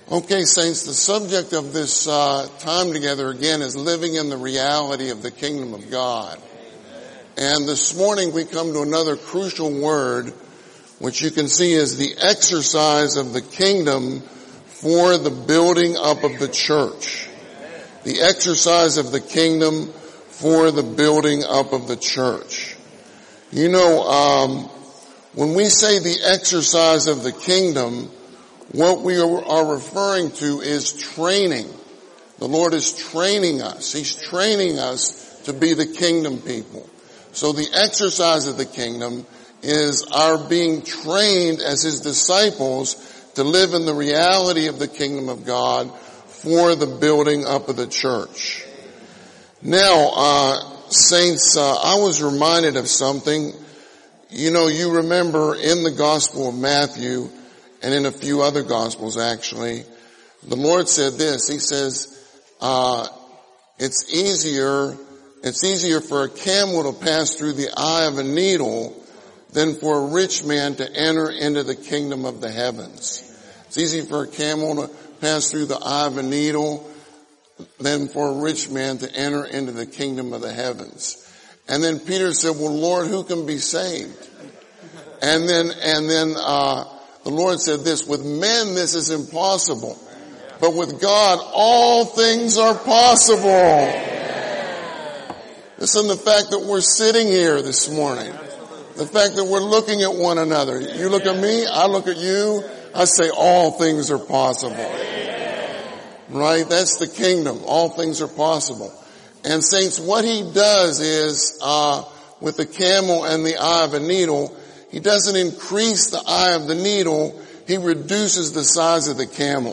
Okay, saints, the subject of this time together again is living in the reality of the kingdom of God. And this morning we come to another crucial word, which you can see is the exercise of the kingdom for the building up of the church. The exercise of the kingdom for the building up of the church. You know, when we say the exercise of the kingdom, what we are referring to is training. The Lord is training us. He's training us to be the kingdom people. So the exercise of the kingdom is our being trained as His disciples to live in the reality of the kingdom of God for the building up of the church. Now, saints, I was reminded of something. You know, you remember in the Gospel of Matthew, and in a few other Gospels actually, the Lord said this. He says, it's easier for a camel to pass through the eye of a needle than for a rich man to enter into the kingdom of the heavens. It's easy for a camel to pass through the eye of a needle than for a rich man to enter into the kingdom of the heavens. And then Peter said, well, Lord, who can be saved? And then the Lord said this, with men this is impossible, but with God all things are possible. Listen, the fact that we're sitting here this morning, the fact that we're looking at one another, you look at me, I look at you, I say all things are possible. Right? That's the kingdom. All things are possible. And saints, what He does is, with the camel and the eye of a needle, He doesn't increase the eye of the needle, He reduces the size of the camel.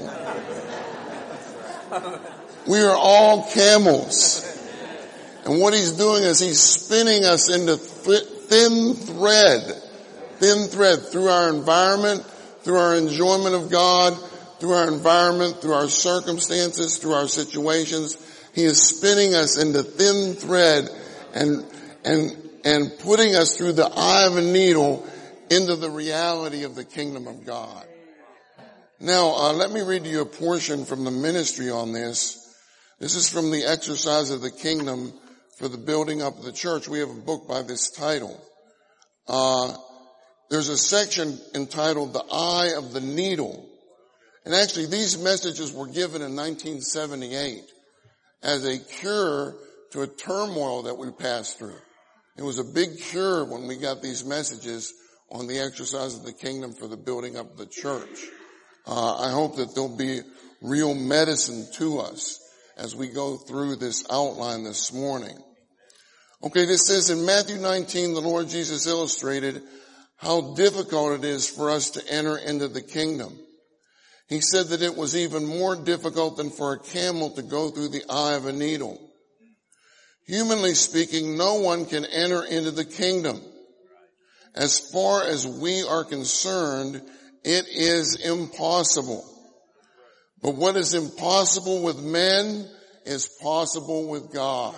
We are all camels. And what He's doing is He's spinning us into thin thread through our environment, through our enjoyment of God, through our environment, through our circumstances, through our situations. He is spinning us into thin thread and putting us through the eye of a needle into the reality of the kingdom of God. Now, let me read to you a portion from the ministry on this. This is from the exercise of the kingdom for the building up of the church. We have a book by this title. There's a section entitled The Eye of the Needle. And actually these messages were given in 1978 as a cure to a turmoil that we passed through. It was a big cure when we got these messages on the exercise of the kingdom for the building up of the church. I hope that there'll be real medicine to us as we go through this outline this morning. Okay, this says in Matthew 19, the Lord Jesus illustrated how difficult it is for us to enter into the kingdom. He said that it was even more difficult than for a camel to go through the eye of a needle. Humanly speaking, no one can enter into the kingdom. As far as we are concerned, it is impossible. But what is impossible with men is possible with God.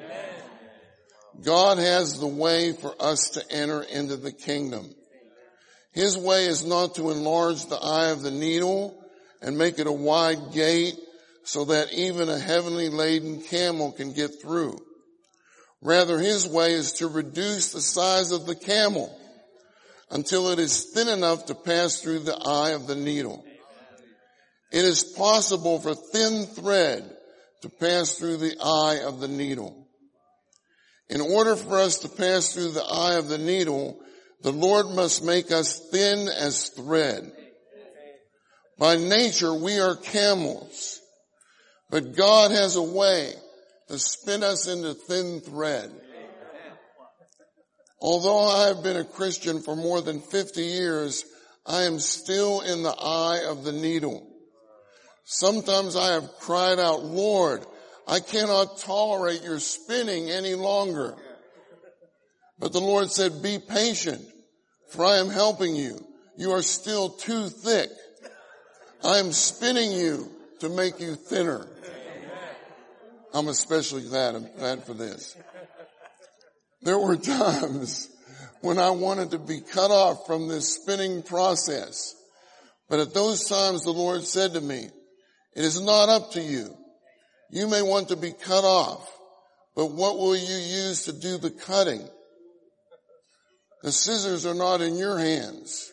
God has the way for us to enter into the kingdom. His way is not to enlarge the eye of the needle and make it a wide gate so that even a heavenly laden camel can get through. Rather, His way is to reduce the size of the camel until it is thin enough to pass through the eye of the needle. It is possible for thin thread to pass through the eye of the needle. In order for us to pass through the eye of the needle, the Lord must make us thin as thread. By nature, we are camels, but God has a way to spin us into thin thread. Although I have been a Christian for more than 50 years, I am still in the eye of the needle. Sometimes I have cried out, Lord, I cannot tolerate your spinning any longer. But the Lord said, be patient, for I am helping you. You are still too thick. I am spinning you to make you thinner. I'm especially glad for this. There were times when I wanted to be cut off from this spinning process. But at those times the Lord said to me, It is not up to you. You may want to be cut off, but what will you use to do the cutting? The scissors are not in your hands.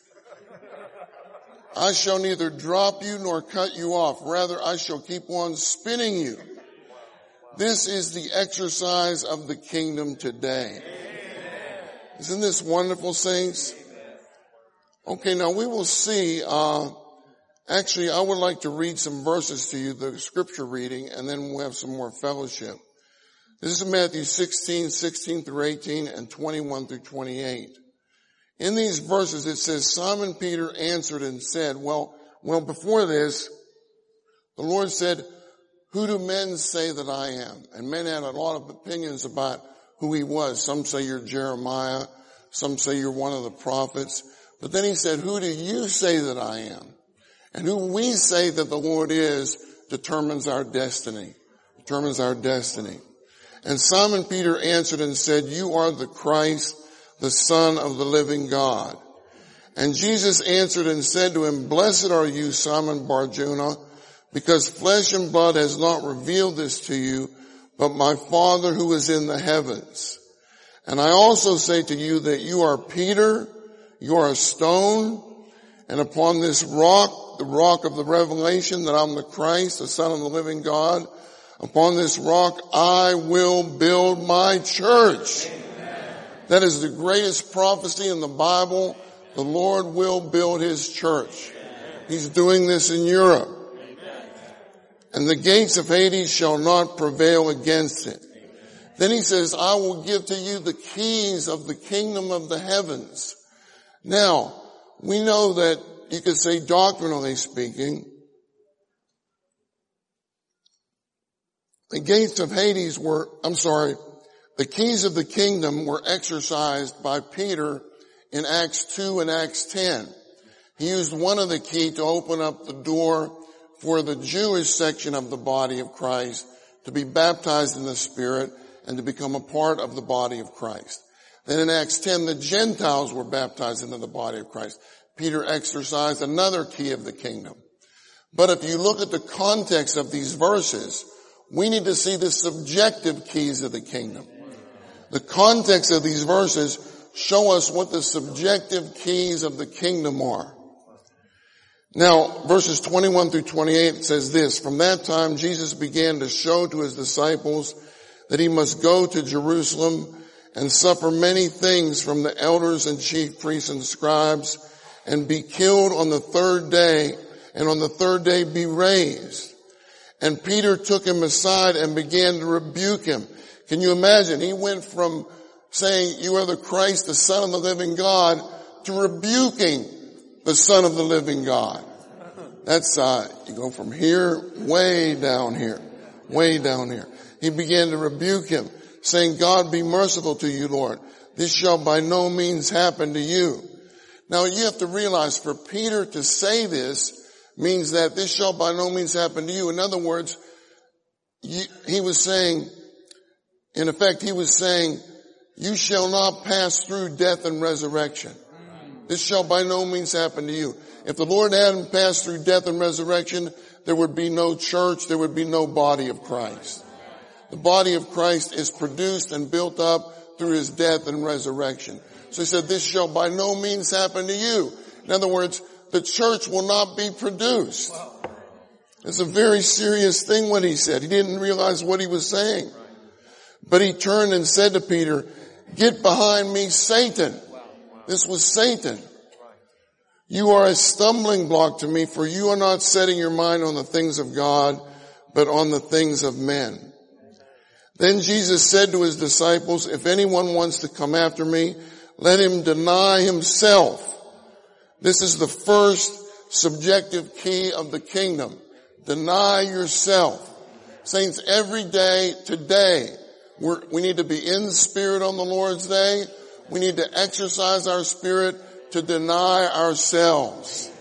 I shall neither drop you nor cut you off. Rather, I shall keep on spinning you. This is the exercise of the kingdom today. Isn't this wonderful, saints? Okay, now we will see, actually I would like to read some verses to you, the scripture reading, and then we'll have some more fellowship. This is Matthew 16 through 18, and 21 through 28. In these verses it says, Simon Peter answered and said, well, before this, the Lord said, who do men say that I am? And men had a lot of opinions about who he was. Some say you're Jeremiah. Some say you're one of the prophets. But then he said, who do you say that I am? And who we say that the Lord is determines our destiny. Determines our destiny. And Simon Peter answered and said, you are the Christ, the Son of the living God. And Jesus answered and said to him, blessed are you, Simon Bar-Jonah, because flesh and blood has not revealed this to you, but my Father who is in the heavens. And I also say to you that you are Peter, you are a stone, and upon this rock, the rock of the revelation, that I'm the Christ, the Son of the living God, upon this rock I will build my church. Amen. That is the greatest prophecy in the Bible. The Lord will build his church. Amen. He's doing this in Europe. Amen. And the gates of Hades shall not prevail against it. Amen. Then he says, I will give to you the keys of the kingdom of the heavens. Now, we know that you could say doctrinally speaking, the gates of Hades the keys of the kingdom were exercised by Peter in Acts 2 and Acts 10. He used one of the keys to open up the door for the Jewish section of the body of Christ to be baptized in the Spirit and to become a part of the body of Christ. Then in Acts 10, the Gentiles were baptized into the body of Christ. Peter exercised another key of the kingdom. But if you look at the context of these verses, we need to see the subjective keys of the kingdom. The context of these verses show us what the subjective keys of the kingdom are. Now, verses 21 through 28 says this, from that time Jesus began to show to his disciples that he must go to Jerusalem and suffer many things from the elders and chief priests and scribes and be killed on the third day, and on the third day be raised. And Peter took him aside and began to rebuke him. Can you imagine? He went from saying, you are the Christ, the Son of the living God, to rebuking the Son of the living God. That's, you go from here, way down here, way down here. He began to rebuke him, saying, God be merciful to you, Lord. This shall by no means happen to you. Now you have to realize, for Peter to say this means that this shall by no means happen to you. In other words, he was saying, in effect, he was saying, you shall not pass through death and resurrection. This shall by no means happen to you. If the Lord hadn't passed through death and resurrection, there would be no church, there would be no body of Christ. The body of Christ is produced and built up through his death and resurrection. So he said, this shall by no means happen to you. In other words, the church will not be produced. It's a very serious thing what he said. He didn't realize what he was saying. But he turned and said to Peter, get behind me, Satan. This was Satan. You are a stumbling block to me, for you are not setting your mind on the things of God, but on the things of men. Then Jesus said to his disciples, if anyone wants to come after me, let him deny himself. This is the first subjective key of the kingdom. Deny yourself. Saints, every day, today, we need to be in the Spirit on the Lord's day. We need to exercise our spirit to deny ourselves.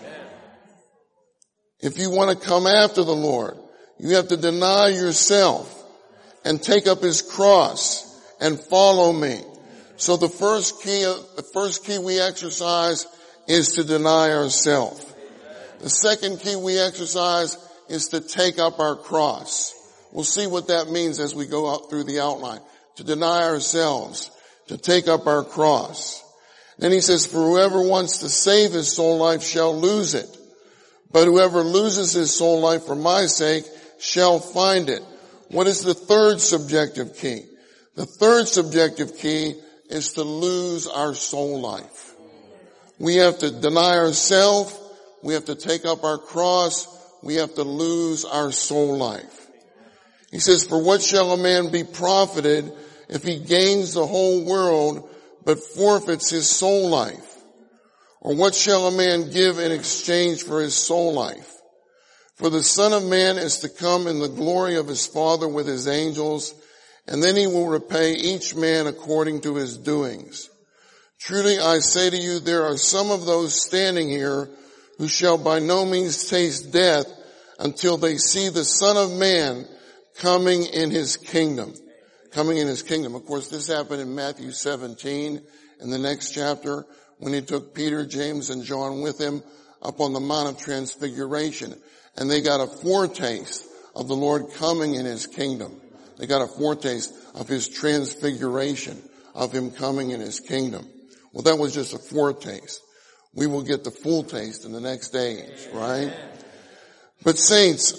If you want to come after the Lord, you have to deny yourself and take up his cross and follow me. So the first key we exercise is to deny ourselves. The second key we exercise is to take up our cross. We'll see what that means as we go out through the outline. To deny ourselves, to take up our cross. Then he says, for whoever wants to save his soul life shall lose it. But whoever loses his soul life for my sake shall find it. What is the third subjective key? The third subjective key is to lose our soul life. We have to deny ourselves. We have to take up our cross. We have to lose our soul life. He says, for what shall a man be profited if he gains the whole world but forfeits his soul life? Or what shall a man give in exchange for his soul life? For the Son of Man is to come in the glory of his Father with his angels, and then he will repay each man according to his doings. Truly I say to you, there are some of those standing here who shall by no means taste death until they see the Son of Man coming in his kingdom. Coming in his kingdom. Of course, this happened in Matthew 17 in the next chapter when he took Peter, James, and John with him up on the Mount of Transfiguration. And they got a foretaste of the Lord coming in his kingdom. They got a foretaste of his transfiguration, of him coming in his kingdom. Well, that was just a foretaste. We will get the full taste in the next age, right? But saints,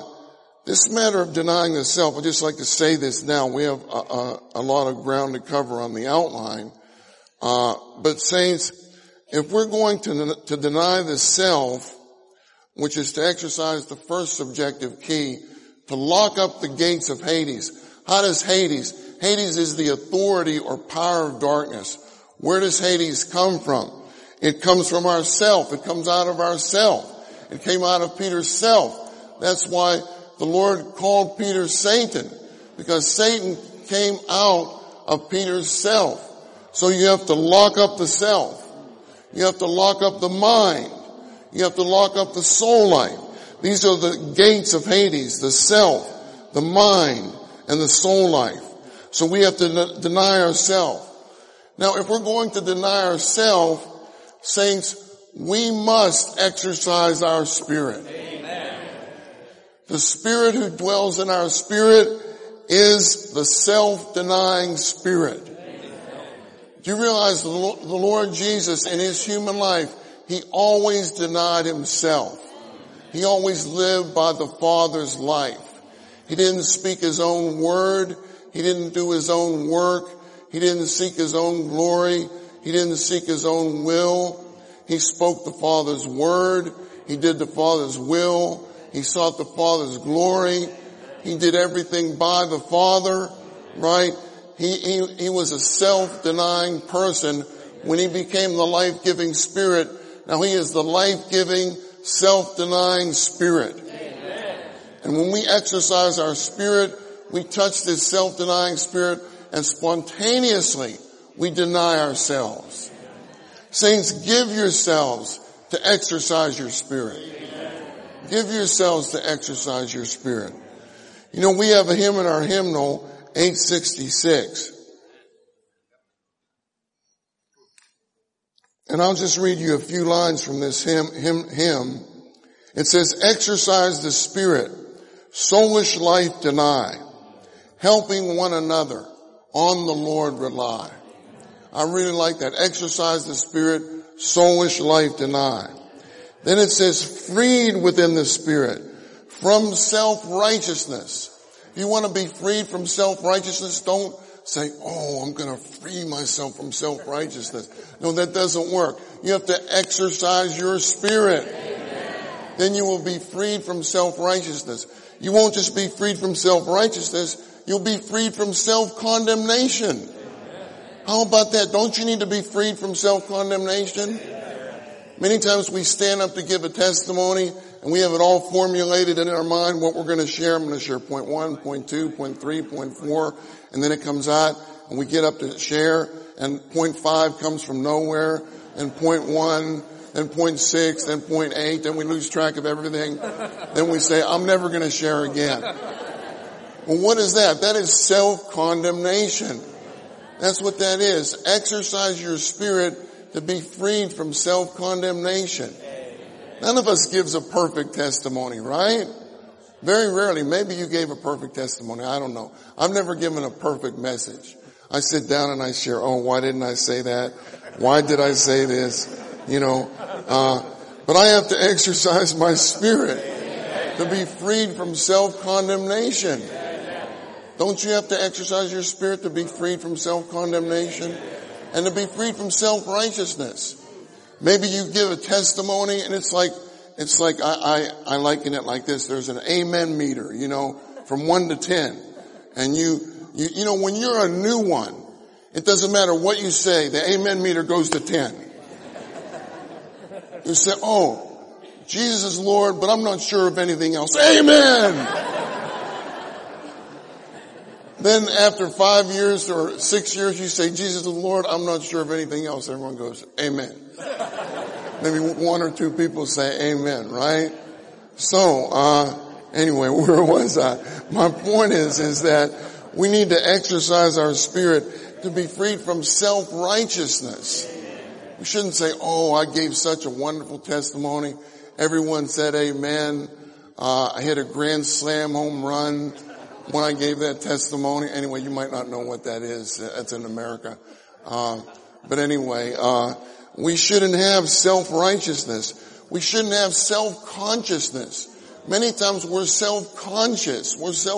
this matter of denying the self, I'd just like to say this now. We have a lot of ground to cover on the outline. But saints, if we're going to deny the self, which is to exercise the first subjective key, to lock up the gates of Hades. How does Hades? Hades is the authority or power of darkness. Where does Hades come from? It comes from ourself. It comes out of ourself. It came out of Peter's self. That's why the Lord called Peter Satan, because Satan came out of Peter's self. So you have to lock up the self. You have to lock up the mind. You have to lock up the soul life. These are the gates of Hades, the self, the mind, and the soul life. So we have to deny ourselves. Now, if we're going to deny ourselves, saints, we must exercise our spirit. Amen. The Spirit who dwells in our spirit is the self-denying spirit. Amen. Do you realize the Lord Jesus in his human life, he always denied himself. He always lived by the Father's life. He didn't speak his own word. He didn't do his own work. He didn't seek his own glory. He didn't seek his own will. He spoke the Father's word. He did the Father's will. He sought the Father's glory. He did everything by the Father, right? He was a self-denying person when he became the life-giving Spirit. Now he is the life-giving, self-denying Spirit. Amen. And when we exercise our spirit, we touch this self-denying Spirit, and spontaneously we deny ourselves. Saints, give yourselves to exercise your spirit. Amen. Give yourselves to exercise your spirit. You know, we have a hymn in our hymnal, 866. And I'll just read you a few lines from this hymn. It says, exercise the spirit, soulish life deny, helping one another, on the Lord rely. I really like that. Exercise the spirit, soulish life deny. Then it says, freed within the spirit from self-righteousness. If you want to be freed from self-righteousness, don't say, oh, I'm going to free myself from self-righteousness. No, that doesn't work. You have to exercise your spirit. Amen. Then you will be freed from self-righteousness. You won't just be freed from self-righteousness, you'll be freed from self-condemnation. Amen. How about that? Don't you need to be freed from self-condemnation? Amen. Many times we stand up to give a testimony and we have it all formulated in our mind what we're going to share. I'm going to share point 1, point 2, point 3, point 4, and then it comes out and we get up to share and point 5 comes from nowhere and point 1, then point 6, then point 8, then we lose track of everything. Then we say, I'm never going to share again. Well, what is that? That is self-condemnation. That's what that is. Exercise your spirit to be freed from self-condemnation. None of us gives a perfect testimony, right? Very rarely, maybe you gave a perfect testimony. I don't know. I've never given a perfect message. I sit down and I share, oh, why didn't I say that? Why did I say this? But I have to exercise my spirit to be freed from self-condemnation. Don't you have to exercise your spirit to be freed from self-condemnation and to be freed from self-righteousness? Maybe you give a testimony and it's like I liken it like this. There's an amen meter, from 1 to 10. And when you're a new one, it doesn't matter what you say, the amen meter goes to 10. You say, oh, Jesus is Lord, but I'm not sure of anything else. Amen! Then after 5 years or 6 years, you say, Jesus is Lord, I'm not sure of anything else. Everyone goes, amen. Maybe 1 or 2 people say amen, right? So, anyway, where was I? My point is that we need to exercise our spirit to be freed from self-righteousness. We shouldn't say, oh, I gave such a wonderful testimony. Everyone said amen. I hit a grand slam home run when I gave that testimony. Anyway, you might not know what that is. That's in America. But anyway, we shouldn't have self-righteousness. We shouldn't have self-consciousness. Many times we're self-conscious.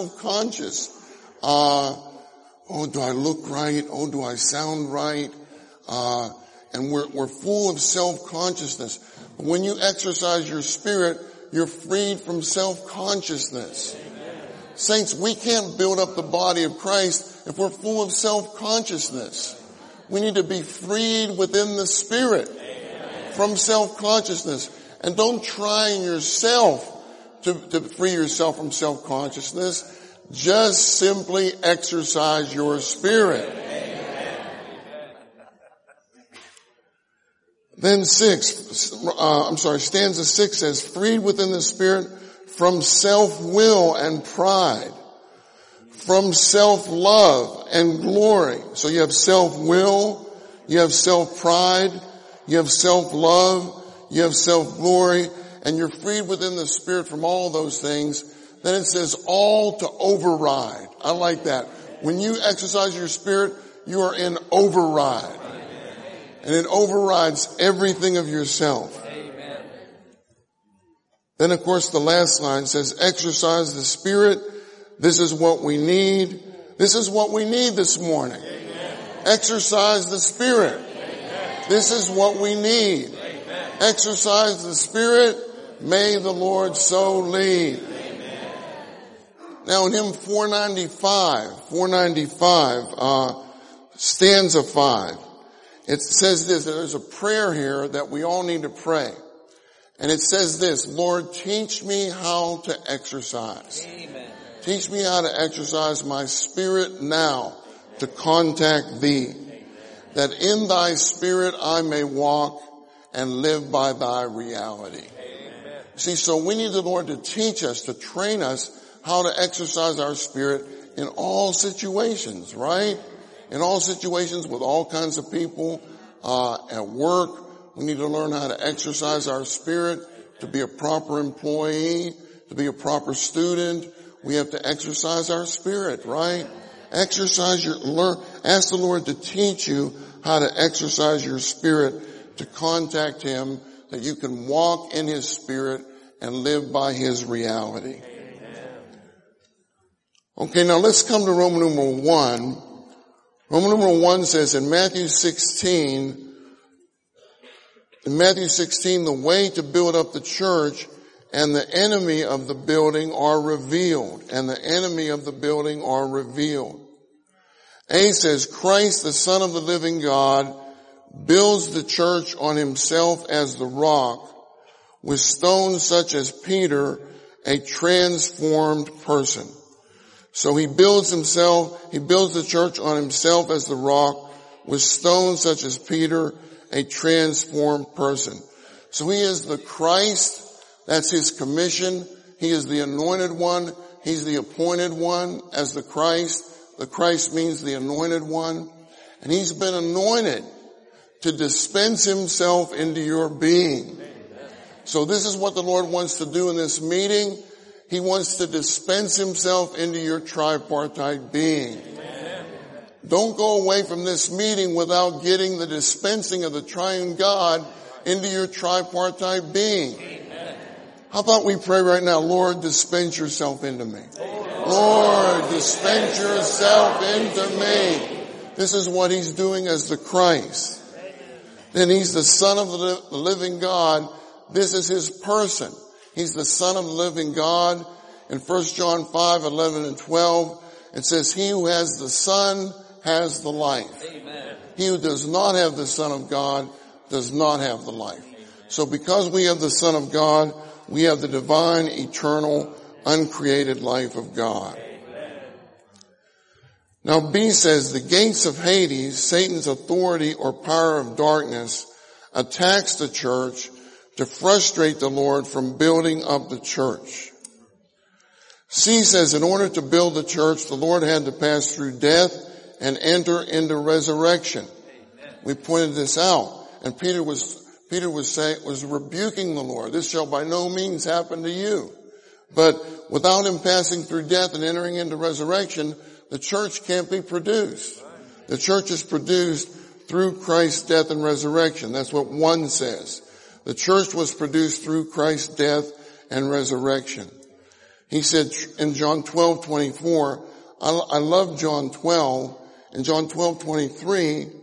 Oh, do I look right? Oh, do I sound right? And we're full of self-consciousness. When you exercise your spirit, you're freed from self-consciousness. Saints, we can't build up the body of Christ if we're full of self-consciousness. We need to be freed within the Spirit from self-consciousness. And don't try in yourself to free yourself from self-consciousness. Just simply exercise your spirit. Then stanza 6 says, freed within the Spirit from self-will and pride, from self-love and glory. So you have self-will, you have self-pride, you have self-love, you have self-glory, and you're freed within the Spirit from all those things. Then it says all to override. I like that. When you exercise your spirit, you are in override. And it overrides everything of yourself. Amen. Then of course the last line says, exercise the Spirit. This is what we need. This is what we need this morning. Amen. Exercise the Spirit. Amen. This is what we need. Amen. Exercise the Spirit. May the Lord so lead. Amen. Now in hymn 495, stanza 5. It says this, there's a prayer here that we all need to pray. And it says this, Lord, teach me how to exercise. Amen. Teach me how to exercise my spirit now to contact thee, that in thy spirit I may walk and live by thy reality. Amen. See, so we need the Lord to teach us, to train us how to exercise our spirit in all situations, right? In all situations with all kinds of people, at work, we need to learn how to exercise our spirit to be a proper employee, to be a proper student. We have to exercise our spirit, right? Ask the Lord to teach you how to exercise your spirit to contact him, that you can walk in his spirit and live by his reality. Okay, now let's come to Roman numeral 1. Roman numeral 1 says in Matthew 16, the way to build up the church and the enemy of the building are revealed. And the enemy of the building are revealed. A says, Christ, the Son of the living God, builds the church on himself as the rock, with stones such as Peter, a transformed person. So he builds the church on himself as the rock, with stones such as Peter, a transformed person. So he is the Christ. That's his commission. He is the anointed one. He's the appointed one as the Christ. The Christ means the anointed one. And he's been anointed to dispense himself into your being. So this is what the Lord wants to do in this meeting. He wants to dispense himself into your tripartite being. Amen. Don't go away from this meeting without getting the dispensing of the triune God into your tripartite being. Amen. How about we pray right now, Lord, dispense yourself into me. Lord, dispense yourself into me. This is what he's doing as the Christ. Then he's the Son of the living God. This is his person. He's the Son of the living God. In 1 John 5:11 and 12, it says, he who has the Son has the life. Amen. He who does not have the Son of God does not have the life. So because we have the Son of God, we have the divine, eternal, uncreated life of God. Now B says, the gates of Hades, Satan's authority or power of darkness, attacks the church to frustrate the Lord from building up the church. C says, in order to build the church, the Lord had to pass through death and enter into resurrection. We pointed this out, and Peter was rebuking the Lord. This shall by no means happen to you. But without him passing through death and entering into resurrection, the church can't be produced. The church is produced through Christ's death and resurrection. That's what 1 says. The church was produced through Christ's death and resurrection. He said in John 12:24, I love John 12. In John 12:23,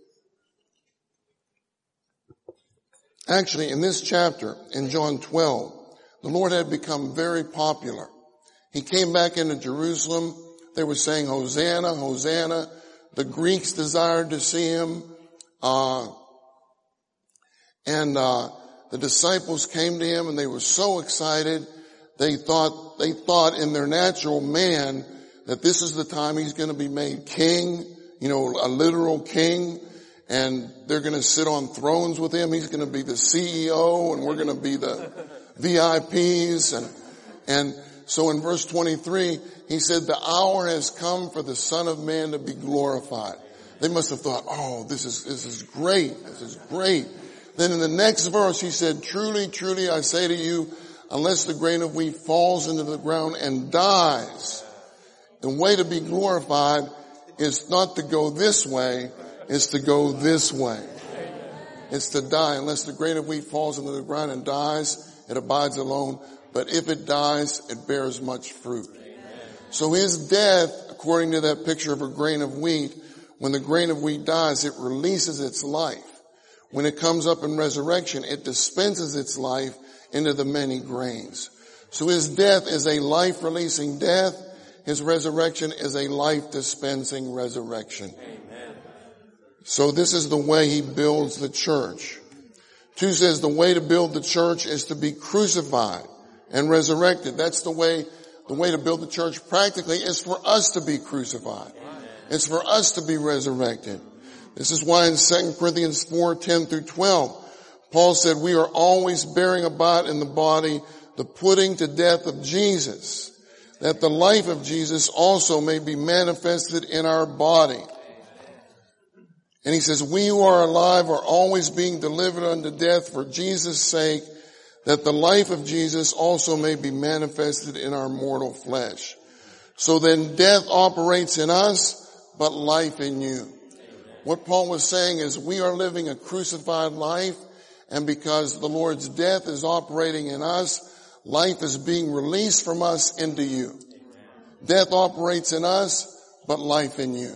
actually in this chapter, in John 12, the Lord had become very popular. He came back into Jerusalem. They were saying, Hosanna, Hosanna. The Greeks desired to see him. The disciples came to him and they were so excited. They thought in their natural man that this is the time he's going to be made king, a literal king. And they're going to sit on thrones with him. He's going to be the CEO and we're going to be the VIPs. And so in verse 23, he said, the hour has come for the Son of Man to be glorified. They must have thought, oh, this is great. This is great. Then in the next verse, he said, truly, truly, I say to you, unless the grain of wheat falls into the ground and dies, the way to be glorified is not to go this way, it's to go this way. It's to die. Unless the grain of wheat falls into the ground and dies, it abides alone. But if it dies, it bears much fruit. So his death, according to that picture of a grain of wheat, when the grain of wheat dies, it releases its life. When it comes up in resurrection, it dispenses its life into the many grains. So his death is a life-releasing death. His resurrection is a life-dispensing resurrection. So this is the way he builds the church. 2 says the way to build the church is to be crucified and resurrected. That's the way to build the church practically is for us to be crucified. It's for us to be resurrected. This is why in 2 Corinthians 4:10 through 12, Paul said we are always bearing about in the body the putting to death of Jesus, that the life of Jesus also may be manifested in our body. And he says, we who are alive are always being delivered unto death for Jesus' sake, that the life of Jesus also may be manifested in our mortal flesh. So then death operates in us, but life in you. What Paul was saying is we are living a crucified life, and because the Lord's death is operating in us, life is being released from us into you. Death operates in us, but life in you.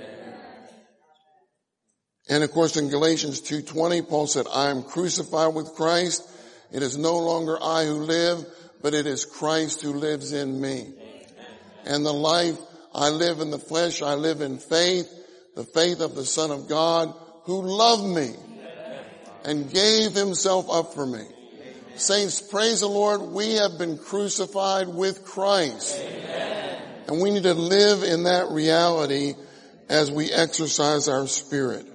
And of course in Galatians 2:20, Paul said, I am crucified with Christ. It is no longer I who live, but it is Christ who lives in me. And the life I live in the flesh, I live in faith, the faith of the Son of God who loved me and gave himself up for me. Saints, praise the Lord, we have been crucified with Christ. And we need to live in that reality as we exercise our spirit.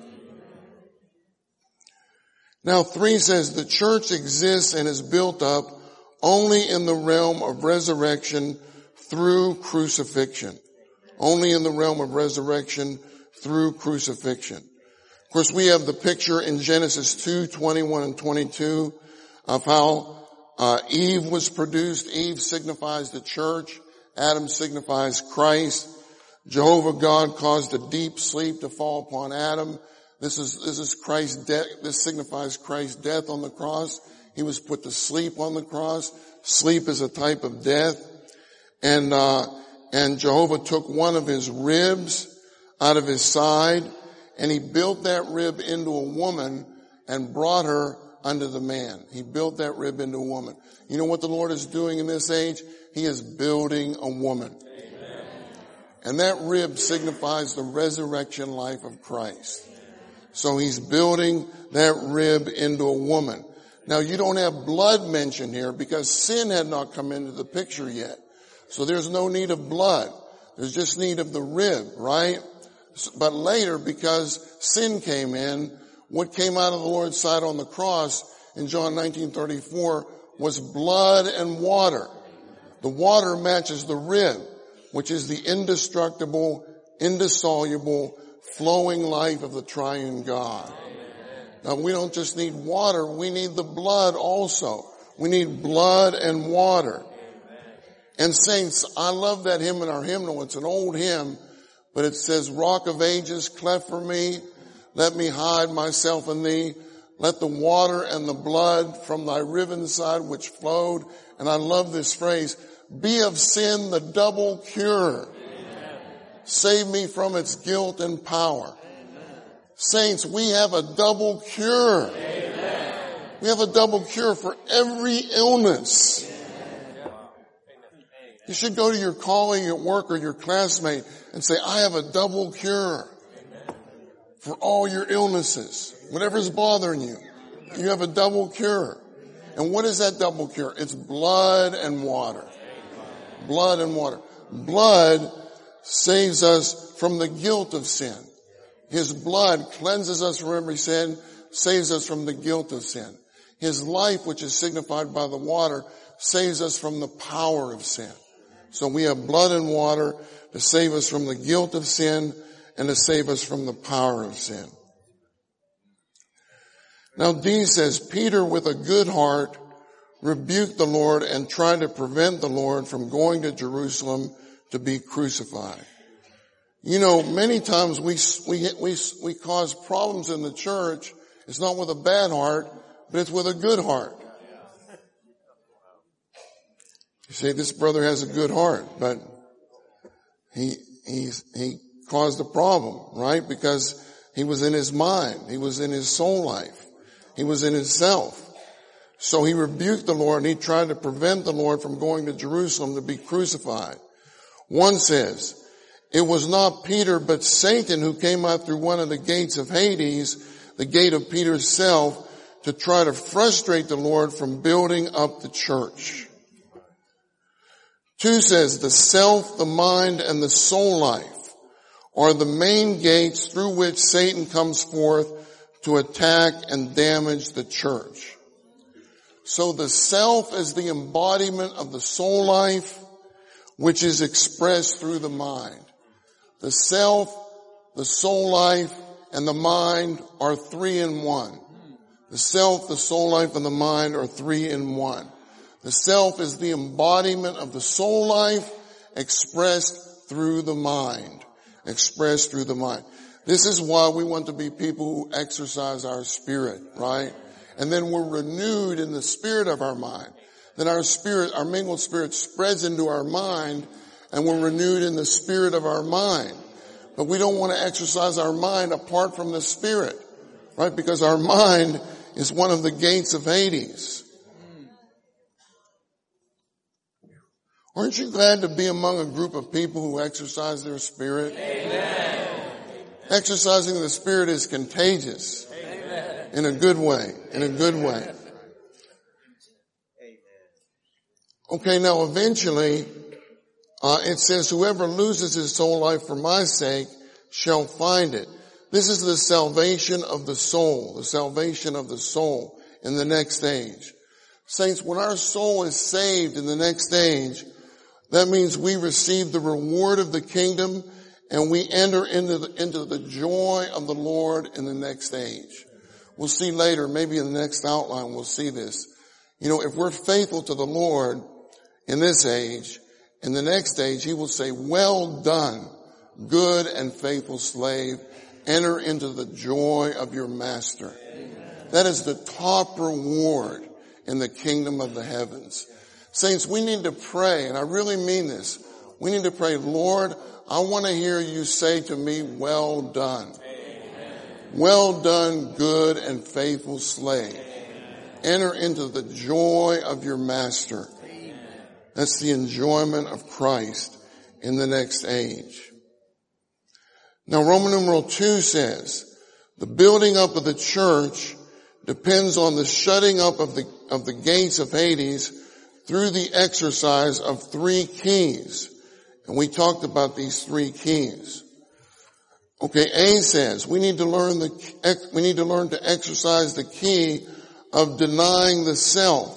Now 3 says the church exists and is built up only in the realm of resurrection through crucifixion. Only in the realm of resurrection through crucifixion. Of course, we have the picture in Genesis 2:21 and 22 of how Eve was produced. Eve signifies the church. Adam signifies Christ. Jehovah God caused a deep sleep to fall upon Adam. This is Christ's death. This signifies Christ's death on the cross. He was put to sleep on the cross. Sleep is a type of death. And Jehovah took one of his ribs out of his side, and he built that rib into a woman and brought her unto the man. He built that rib into a woman. You know what the Lord is doing in this age? He is building a woman. Amen. And that rib signifies the resurrection life of Christ. So he's building that rib into a woman. Now you don't have blood mentioned here because sin had not come into the picture yet. So there's no need of blood. There's just need of the rib, right? But later, because sin came in, what came out of the Lord's side on the cross in John 19:34 was blood and water. The water matches the rib, which is the indestructible, indissoluble, flowing life of the triune God. Now we don't just need water, we need the blood also. We need blood and water. And saints, I love that hymn in our hymnal. It's an old hymn, but it says, Rock of ages, cleft for me, let me hide myself in thee. Let the water and the blood from thy riven side which flowed. And I love this phrase, be of sin the double cure. Amen. Save me from its guilt and power. Amen. Saints, we have a double cure. Amen. We have a double cure for every illness. Amen. You should go to your colleague at work or your classmate and say, I have a double cure for all your illnesses. Whatever's bothering you, you have a double cure. And what is that double cure? It's blood and water. Blood and water. Blood saves us from the guilt of sin. His blood cleanses us from every sin, saves us from the guilt of sin. His life, which is signified by the water, saves us from the power of sin. So we have blood and water to save us from the guilt of sin and to save us from the power of sin. Now D says, Peter with a good heart rebuked the Lord and tried to prevent the Lord from going to Jerusalem to be crucified. You know, many times we cause problems in the church. It's not with a bad heart, but it's with a good heart. You say, this brother has a good heart, but he caused a problem, right? Because he was in his mind. He was in his soul life. He was in his self. So he rebuked the Lord and he tried to prevent the Lord from going to Jerusalem to be crucified. One says, it was not Peter but Satan who came out through one of the gates of Hades, the gate of Peter's self, to try to frustrate the Lord from building up the church. 2 says, the self, the mind, and the soul life are the main gates through which Satan comes forth to attack and damage the church. So the self is the embodiment of the soul life, which is expressed through the mind. The self, the soul life, and the mind are 3 in 1. The self, the soul life, and the mind are 3 in 1. The self is the embodiment of the soul life expressed through the mind. Expressed through the mind. This is why we want to be people who exercise our spirit, right? And then we're renewed in the spirit of our mind. Then our spirit, our mingled spirit spreads into our mind and we're renewed in the spirit of our mind. But we don't want to exercise our mind apart from the spirit, right? Because our mind is one of the gates of Hades. Aren't you glad to be among a group of people who exercise their spirit? Amen. Exercising the spirit is contagious. Amen. In a good way. In a good way. Okay, now eventually, it says, whoever loses his soul life for my sake shall find it. This is the salvation of the soul. The salvation of the soul in the next stage. Saints, when our soul is saved in the next stage, that means we receive the reward of the kingdom and we enter into the joy of the Lord in the next age. We'll see later, maybe in the next outline we'll see this. if we're faithful to the Lord in this age, in the next age, he will say, well done, good and faithful slave. Enter into the joy of your master. Amen. That is the top reward in the kingdom of the heavens. Saints, we need to pray, and I really mean this. We need to pray, Lord, I want to hear you say to me, well done. Amen. Well done, good and faithful slave. Amen. Enter into the joy of your master. Amen. That's the enjoyment of Christ in the next age. Now, Roman numeral 2 says, the building up of the church depends on the shutting up of the gates of Hades through the exercise of 3 keys. And we talked about these 3 keys. Okay, A says we need to learn to exercise the key of denying the self,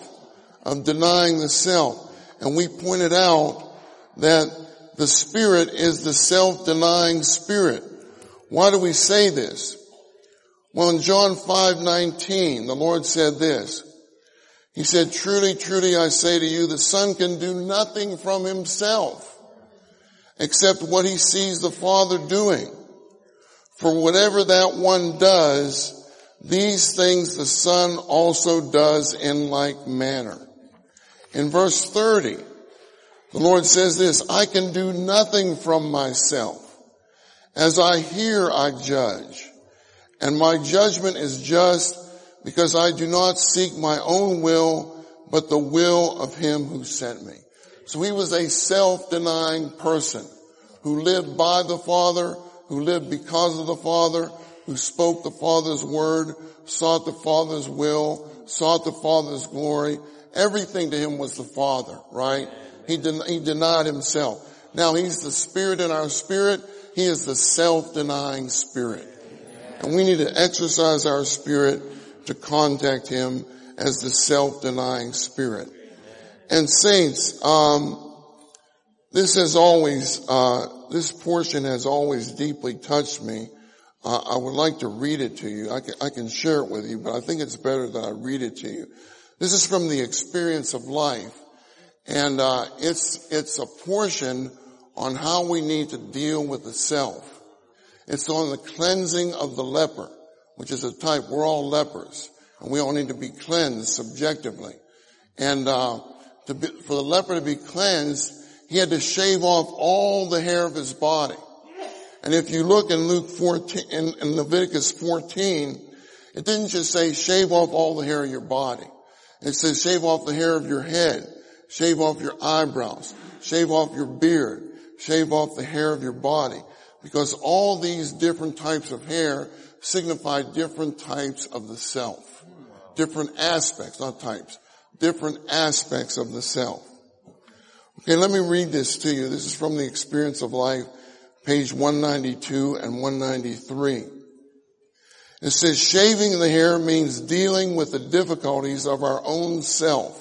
And we pointed out that the Spirit is the self-denying Spirit. Why do we say this? Well, in John 5:19, the Lord said this. He said, truly, truly, I say to you, the Son can do nothing from himself except what he sees the Father doing. For whatever that one does, these things the Son also does in like manner. In verse 30, the Lord says this, I can do nothing from myself. As I hear, I judge. And my judgment is just because I do not seek my own will, but the will of him who sent me. So he was a self-denying person who lived by the Father, who lived because of the Father, who spoke the Father's word, sought the Father's will, sought the Father's glory. Everything to him was the Father, right? He denied himself. Now he's the Spirit in our spirit. He is the self-denying Spirit. And we need to exercise our spirit to contact him as the self-denying Spirit. And saints, this portion has always deeply touched me. I would like to read it to you. I can share it with you, but I think it's better that I read it to you. This is from the Experience of Life. And it's a portion on how we need to deal with the self. It's on the cleansing of the leper, which is a type. We're all lepers, and we all need to be cleansed subjectively. And for the leper to be cleansed, he had to shave off all the hair of his body. And if you look in Luke 14, in Leviticus 14, it didn't just say shave off all the hair of your body. It says shave off the hair of your head, shave off your eyebrows, shave off your beard, shave off the hair of your body. Because all these different types of hair signify different types of the self. Different aspects, not types. Different aspects of the self. Okay, let me read this to you. This is from the Experience of Life, page 192 and 193. It says, shaving the hair means dealing with the difficulties of our own self.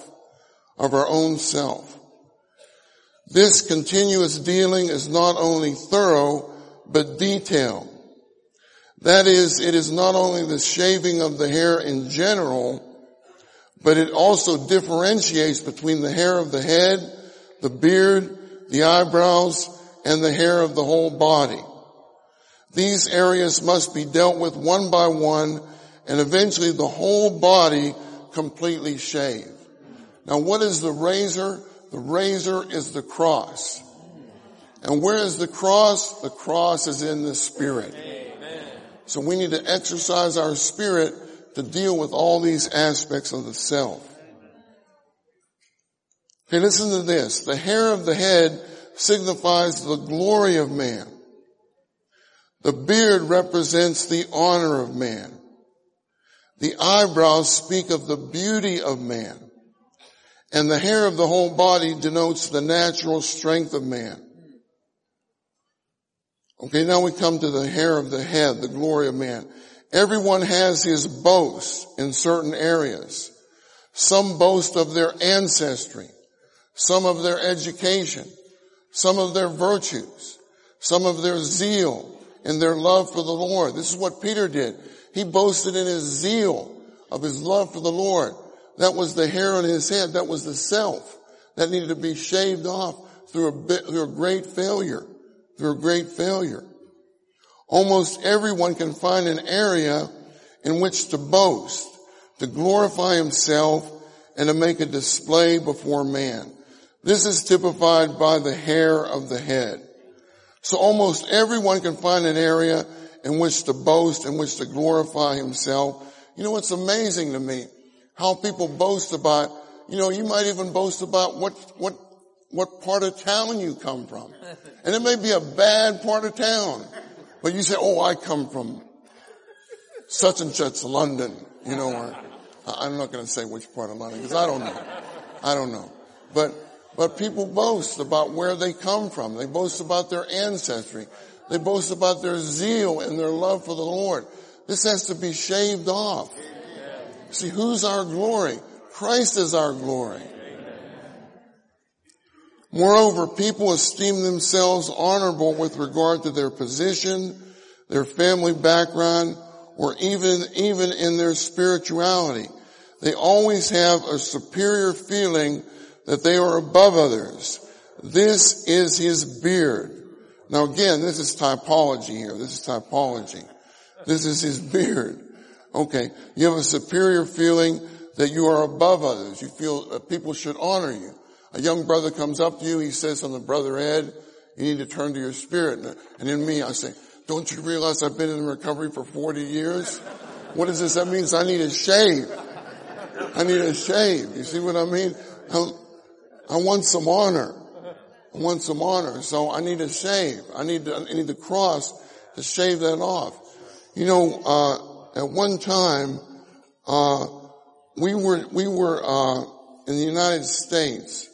This continuous dealing is not only thorough, but detailed. That is, it is not only the shaving of the hair in general, but it also differentiates between the hair of the head, the beard, the eyebrows, and the hair of the whole body. These areas must be dealt with one by one, and eventually the whole body completely shaved. Now what is the razor? The razor is the cross. And where is the cross? The cross is in the Spirit. Amen. So we need to exercise our spirit to deal with all these aspects of the self. Okay, listen to this. The hair of the head signifies the glory of man. The beard represents the honor of man. The eyebrows speak of the beauty of man. And the hair of the whole body denotes the natural strength of man. Okay, now we come to the hair of the head, the glory of man. Everyone has his boast in certain areas. Some boast of their ancestry, some of their education, some of their virtues, some of their zeal and their love for the Lord. This is what Peter did. He boasted in his zeal of his love for the Lord, That was the hair on his head. That was the self that needed to be shaved off through a great failure. Through a great failure. Almost everyone can find an area in which to boast, to glorify himself, and to make a display before man. This is typified by the hair of the head. So almost everyone can find an area in which to boast, in which to glorify himself. You know, it's amazing to me how people boast about, you might even boast about what part of town you come from. And it may be a bad part of town, but you say, oh, I come from such and such London, or I'm not going to say which part of London because I don't know. But people boast about where they come from. They boast about their ancestry. They boast about their zeal and their love for the Lord. This has to be shaved off. See, who's our glory? Christ is our glory. Moreover, people esteem themselves honorable with regard to their position, their family background, or even in their spirituality. They always have a superior feeling that they are above others. This is his beard. Now again, this is typology here. This is typology. This is his beard. Okay. You have a superior feeling that you are above others. You feel that people should honor you. A young brother comes up to you. He says something, Brother Ed, you need to turn to your spirit. And in me, I say, don't you realize I've been in recovery for 40 years? What is this? That means I need a shave. I need a shave. You see what I mean? I want some honor. I want some honor. So I need a shave. I need the cross to shave that off. At one time, we were in the United States.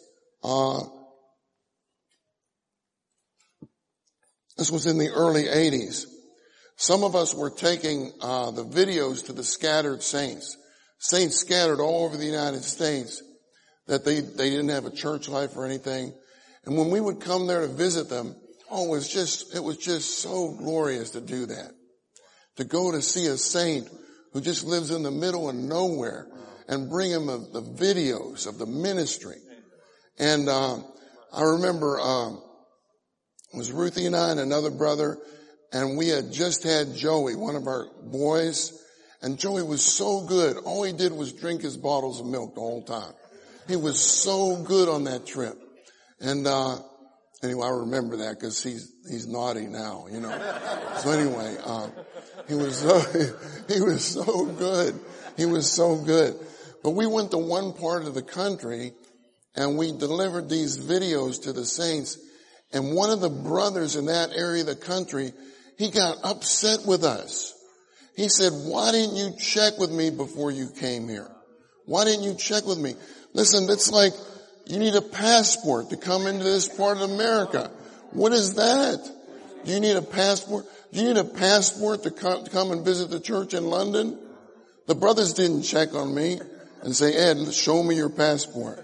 This was in the early 80s. Some of us were taking the videos to the scattered saints. Saints scattered all over the United States that they didn't have a church life or anything. And when we would come there to visit them, it was just so glorious to do that. To go to see a saint who just lives in the middle of nowhere and bring him the videos of the ministry. And I remember it was Ruthie and I and another brother, and we had just had Joey, one of our boys, and Joey was so good. All he did was drink his bottles of milk the whole time. He was so good on that trip. And anyway, I remember that because he's naughty now, So anyway, he was so good. He was so good. But we went to one part of the country and we delivered these videos to the saints. And one of the brothers in that area of the country, he got upset with us. He said, why didn't you check with me before you came here? Why didn't you check with me? Listen, it's like you need a passport to come into this part of America. What is that? Do you need a passport? Do you need a passport to come and visit the church in London? The brothers didn't check on me and say, Ed, show me your passport.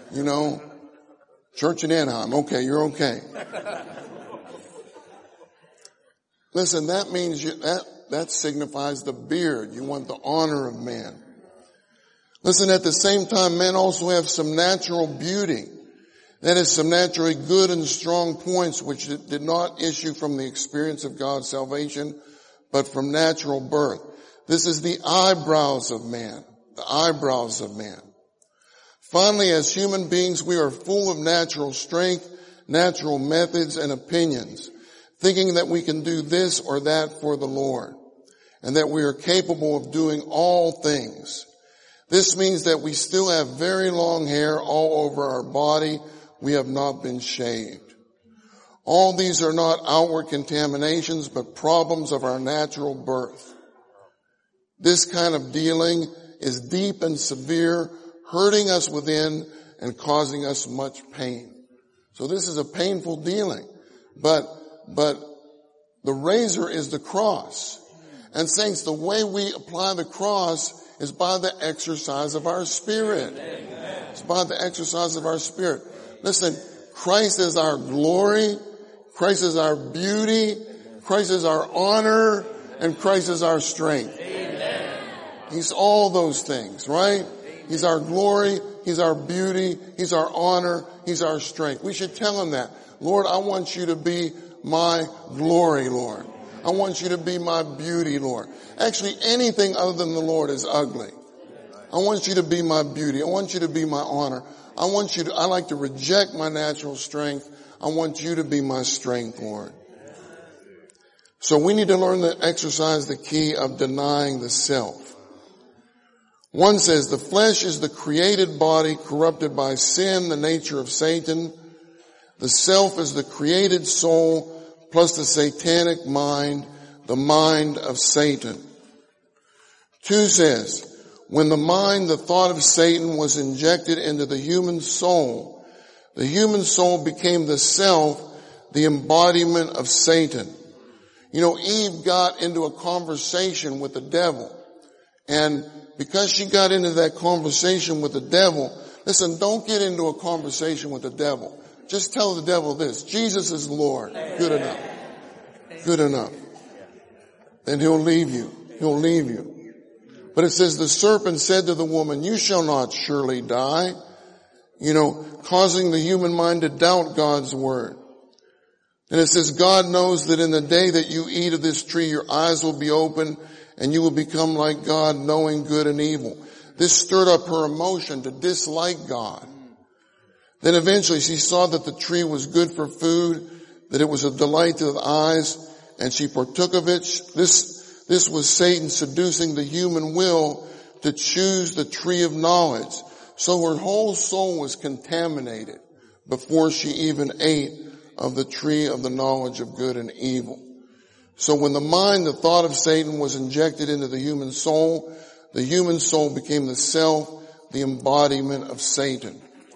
Church in Anaheim. Okay, you're okay. Listen, that means that signifies the beard. You want the honor of man. Listen, at the same time, men also have some natural beauty. That is, some naturally good and strong points which did not issue from the experience of God's salvation, but from natural birth. This is the eyebrows of man. The eyebrows of man. Finally, as human beings, we are full of natural strength, natural methods, and opinions, thinking that we can do this or that for the Lord, and that we are capable of doing all things. This means that we still have very long hair all over our body. We have not been shaved. All these are not outward contaminations, but problems of our natural birth. This kind of dealing is deep and severe, hurting us within and causing us much pain. So this is a painful dealing. But the razor is the cross. And saints, the way we apply the cross is by the exercise of our spirit. It's by the exercise of our spirit. Listen, Christ is our glory. Christ is our beauty. Christ is our honor. And Christ is our strength. He's all those things, right? He's our glory. He's our beauty. He's our honor. He's our strength. We should tell him that. Lord, I want you to be my glory, Lord. I want you to be my beauty, Lord. Actually, anything other than the Lord is ugly. I want you to be my beauty. I want you to be my honor. I like to reject my natural strength. I want you to be my strength, Lord. So we need to learn to exercise the key of denying the self. One says the flesh is the created body corrupted by sin, the nature of Satan. The self is the created soul plus the satanic mind, the mind of Satan. 2 says, when the mind, the thought of Satan was injected into the human soul became the self, the embodiment of Satan. You know, Eve got into a conversation with the devil. And because she got into that conversation with the devil, listen, don't get into a conversation with the devil. Just tell the devil this, Jesus is Lord. Good enough. Good enough. Then he'll leave you. He'll leave you. But it says the serpent said to the woman, you shall not surely die. You know, causing the human mind to doubt God's word. And it says, God knows that in the day that you eat of this tree, your eyes will be open and you will become like God, knowing good and evil. This stirred up her emotion to dislike God. Then eventually she saw that the tree was good for food, that it was a delight to the eyes, and she partook of it. This was Satan seducing the human will to choose the tree of knowledge. So her whole soul was contaminated before she even ate of the tree of the knowledge of good and evil. So when the mind, the thought of Satan was injected into the human soul became the self, the embodiment of Satan.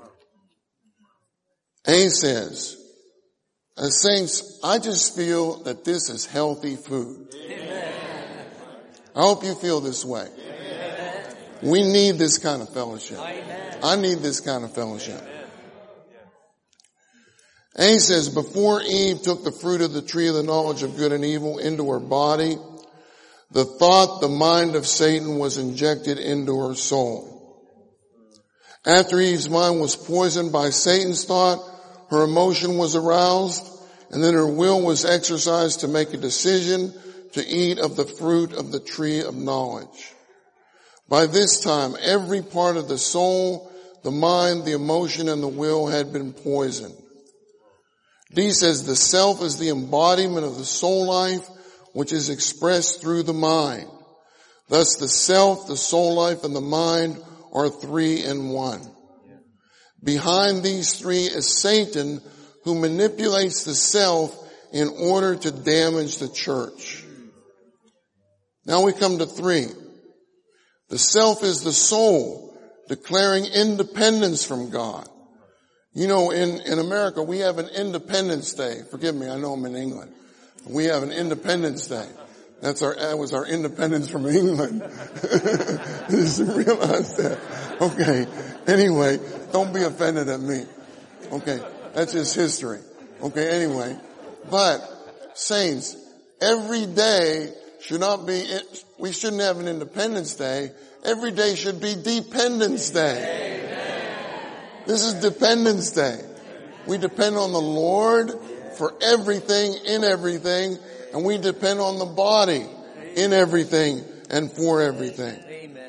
A says, as saints, I just feel that this is healthy food. Amen. I hope you feel this way. Amen. We need this kind of fellowship. Amen. I need this kind of fellowship. And he says, before Eve took the fruit of the tree of the knowledge of good and evil into her body, the thought, the mind of Satan was injected into her soul. After Eve's mind was poisoned by Satan's thought, her emotion was aroused, and then her will was exercised to make a decision to eat of the fruit of the tree of knowledge. By this time, every part of the soul, the mind, the emotion, and the will had been poisoned. D says the self is the embodiment of the soul life, which is expressed through the mind. Thus the self, the soul life, and the mind are 3 in 1. Behind these 3 is Satan, who manipulates the self in order to damage the church. Now we come to 3. The self is the soul, declaring independence from God. You know, in America, we have an Independence Day. Forgive me, I know I'm in England. We have an Independence Day. That was our independence from England. Just realize that. Okay. Anyway, don't be offended at me. Okay. That's just history. Okay. Anyway. But, saints, every day we shouldn't have an Independence Day. Every day should be Dependence Day. This is Dependence Day. We depend on the Lord for everything, in everything, and we depend on the body in everything and for everything.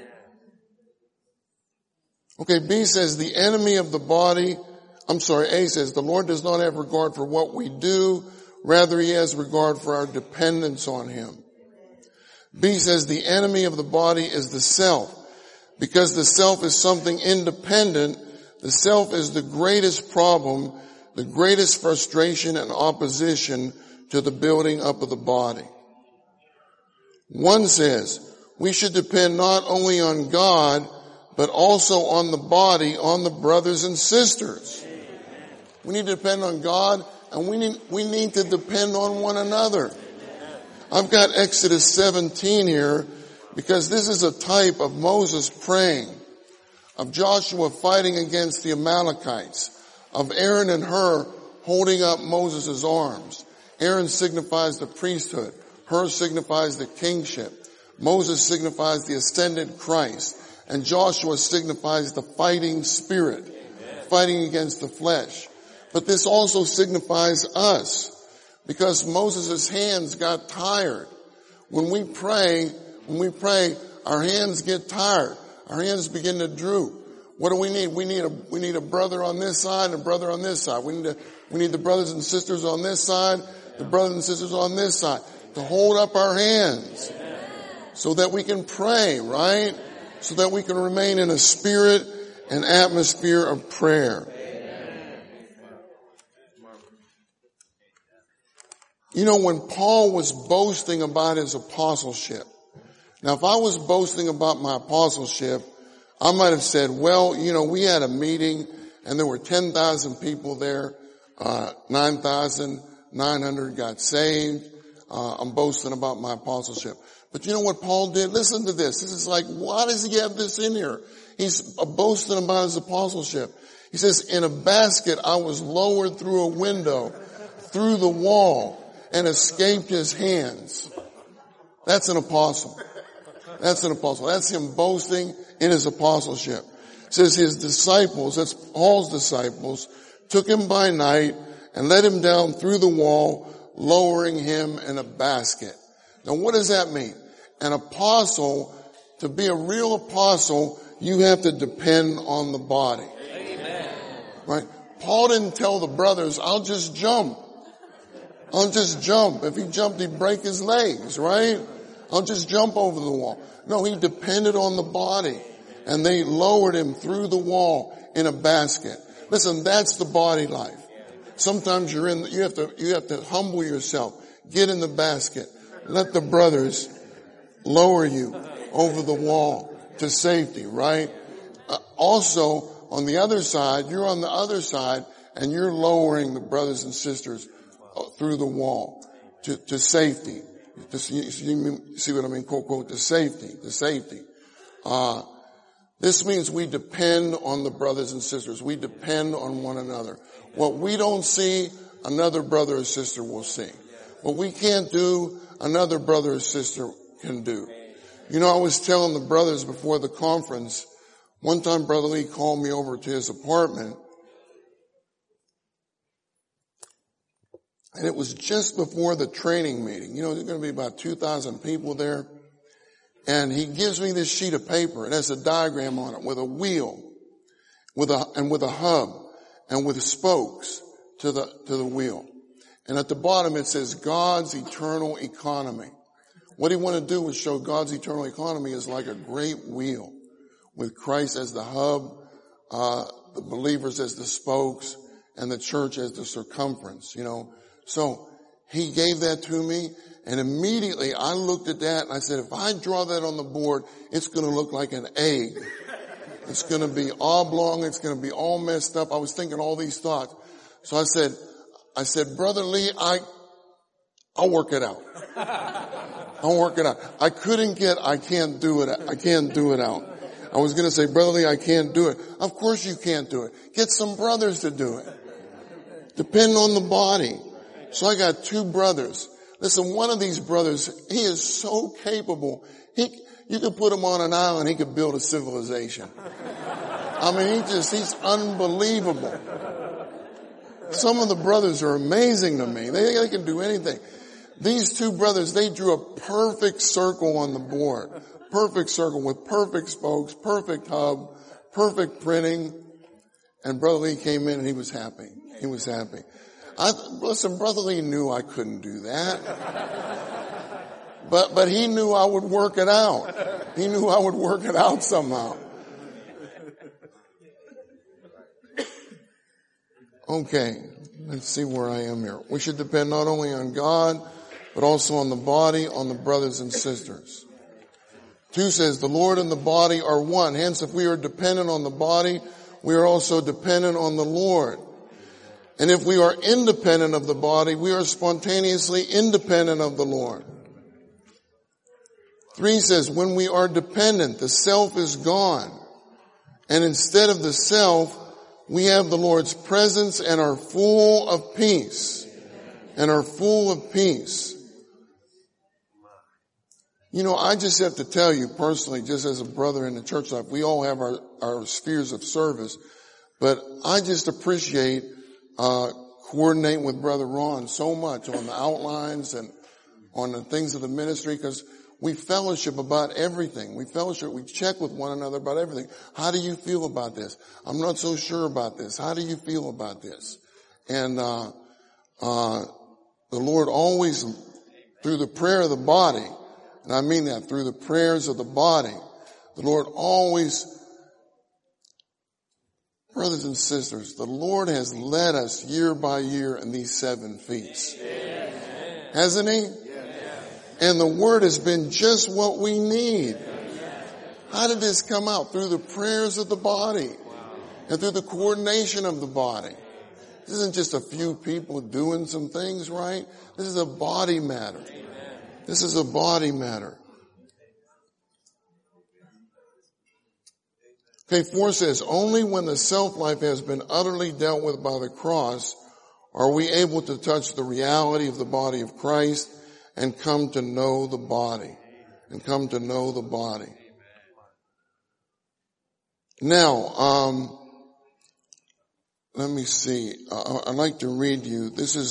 Okay, B says the enemy of the body, A says the Lord does not have regard for what we do, rather he has regard for our dependence on him. B says the enemy of the body is the self. Because the self is something independent, the self is the greatest problem, the greatest frustration and opposition to the building up of the body. 1 says, we should depend not only on God, but also on the body, on the brothers and sisters. We need to depend on God, and we need to depend on one another. I've got Exodus 17 here, because this is a type of Moses praying, of Joshua fighting against the Amalekites, of Aaron and Hur holding up Moses' arms. Aaron signifies the priesthood. Hur signifies the kingship. Moses signifies the ascended Christ. And Joshua signifies the fighting spirit, fighting against the flesh. But this also signifies us, because Moses' hands got tired. When we pray, our hands get tired. Our hands begin to droop. What do we need? We need a brother on this side and a brother on this side. We need the brothers and sisters on this side, the brothers and sisters on this side, to hold up our hands so that we can pray, right? So that we can remain in a spirit and atmosphere of prayer. You know, when Paul was boasting about his apostleship, now if I was boasting about my apostleship, I might have said, well, you know, we had a meeting and there were 10,000 people there, 9,900 got saved. I'm boasting about my apostleship. But you know what Paul did? Listen to this. This is like, why does he have this in here? He's boasting about his apostleship. He says, in a basket I was lowered through a window, through the wall, and escaped his hands. That's an apostle. That's an apostle. That's him boasting in his apostleship. It says his disciples, that's Paul's disciples, took him by night and let him down through the wall, lowering him in a basket. Now what does that mean? An apostle, to be a real apostle, you have to depend on the body. Amen. Right? Paul didn't tell the brothers, I'll just jump. I'll just jump. If he jumped, he'd break his legs, right? I'll just jump over the wall. No, he depended on the body. And they lowered him through the wall in a basket. Listen, that's the body life. Sometimes you have to humble yourself. Get in the basket. Let the brothers lower you over the wall to safety, right? Also, on the other side, you're on the other side and you're lowering the brothers and sisters through the wall to safety. See what I mean? Quote, quote, to safety. This means we depend on the brothers and sisters. We depend on one another. What we don't see, another brother or sister will see. What we can't do, another brother or sister can do. You know, I was telling the brothers before the conference, one time Brother Lee called me over to his apartment, and it was just before the training meeting. You know, there's going to be about 2,000 people there. And he gives me this sheet of paper. It has a diagram on it with a wheel, with a hub, and with spokes to the wheel. And at the bottom it says God's eternal economy. What he wanted to do was show God's eternal economy is like a great wheel with Christ as the hub, the believers as the spokes, and the church as the circumference, you know. So he gave that to me, and immediately I looked at that and I said, if I draw that on the board, it's going to look like an egg. It's going to be oblong. It's going to be all messed up. I was thinking all these thoughts. So I said, Brother Lee, I'll work it out. I'll work it out. I can't do it out. I was going to say, Brother Lee, I can't do it. Of course you can't do it. Get some brothers to do it. Depend on the body. So I got two brothers. Listen, one of these brothers, he is so capable. You could put him on an island, he could build a civilization. I mean, he's unbelievable. Some of the brothers are amazing to me. They can do anything. These two brothers, they drew a perfect circle on the board. Perfect circle with perfect spokes, perfect hub, perfect printing. And Brother Lee came in and he was happy. He was happy. Listen, Brother Lee knew I couldn't do that. But he knew I would work it out. He knew I would work it out somehow. Okay, let's see where I am here. We should depend not only on God, but also on the body, on the brothers and sisters. 2 says, the Lord and the body are one. Hence, if we are dependent on the body, we are also dependent on the Lord. And if we are independent of the body, we are spontaneously independent of the Lord. 3 says, when we are dependent, the self is gone. And instead of the self, we have the Lord's presence and are full of peace. And are full of peace. You know, I just have to tell you personally, just as a brother in the church life, we all have our spheres of service, but I just appreciate, coordinating with Brother Ron so much on the outlines and on the things of the ministry, because we fellowship about everything. We check with one another about everything. How do you feel about this? I'm not so sure about this. How do you feel about this? And, the Lord always, through the prayer of the body, and I mean that, through the prayers of the body, the Lord always, brothers and sisters, the Lord has led us year by year in these 7 feasts. Amen. Hasn't He? Yes. And the Word has been just what we need. Yes. How did this come out? Through the prayers of the body and through the coordination of the body. This isn't just a few people doing some things, right? This is a body matter. This is a body matter. Okay, 4 says, only when the self-life has been utterly dealt with by the cross are we able to touch the reality of the body of Christ and come to know the body. And come to know the body. Now, let me see. I'd like to read you. This is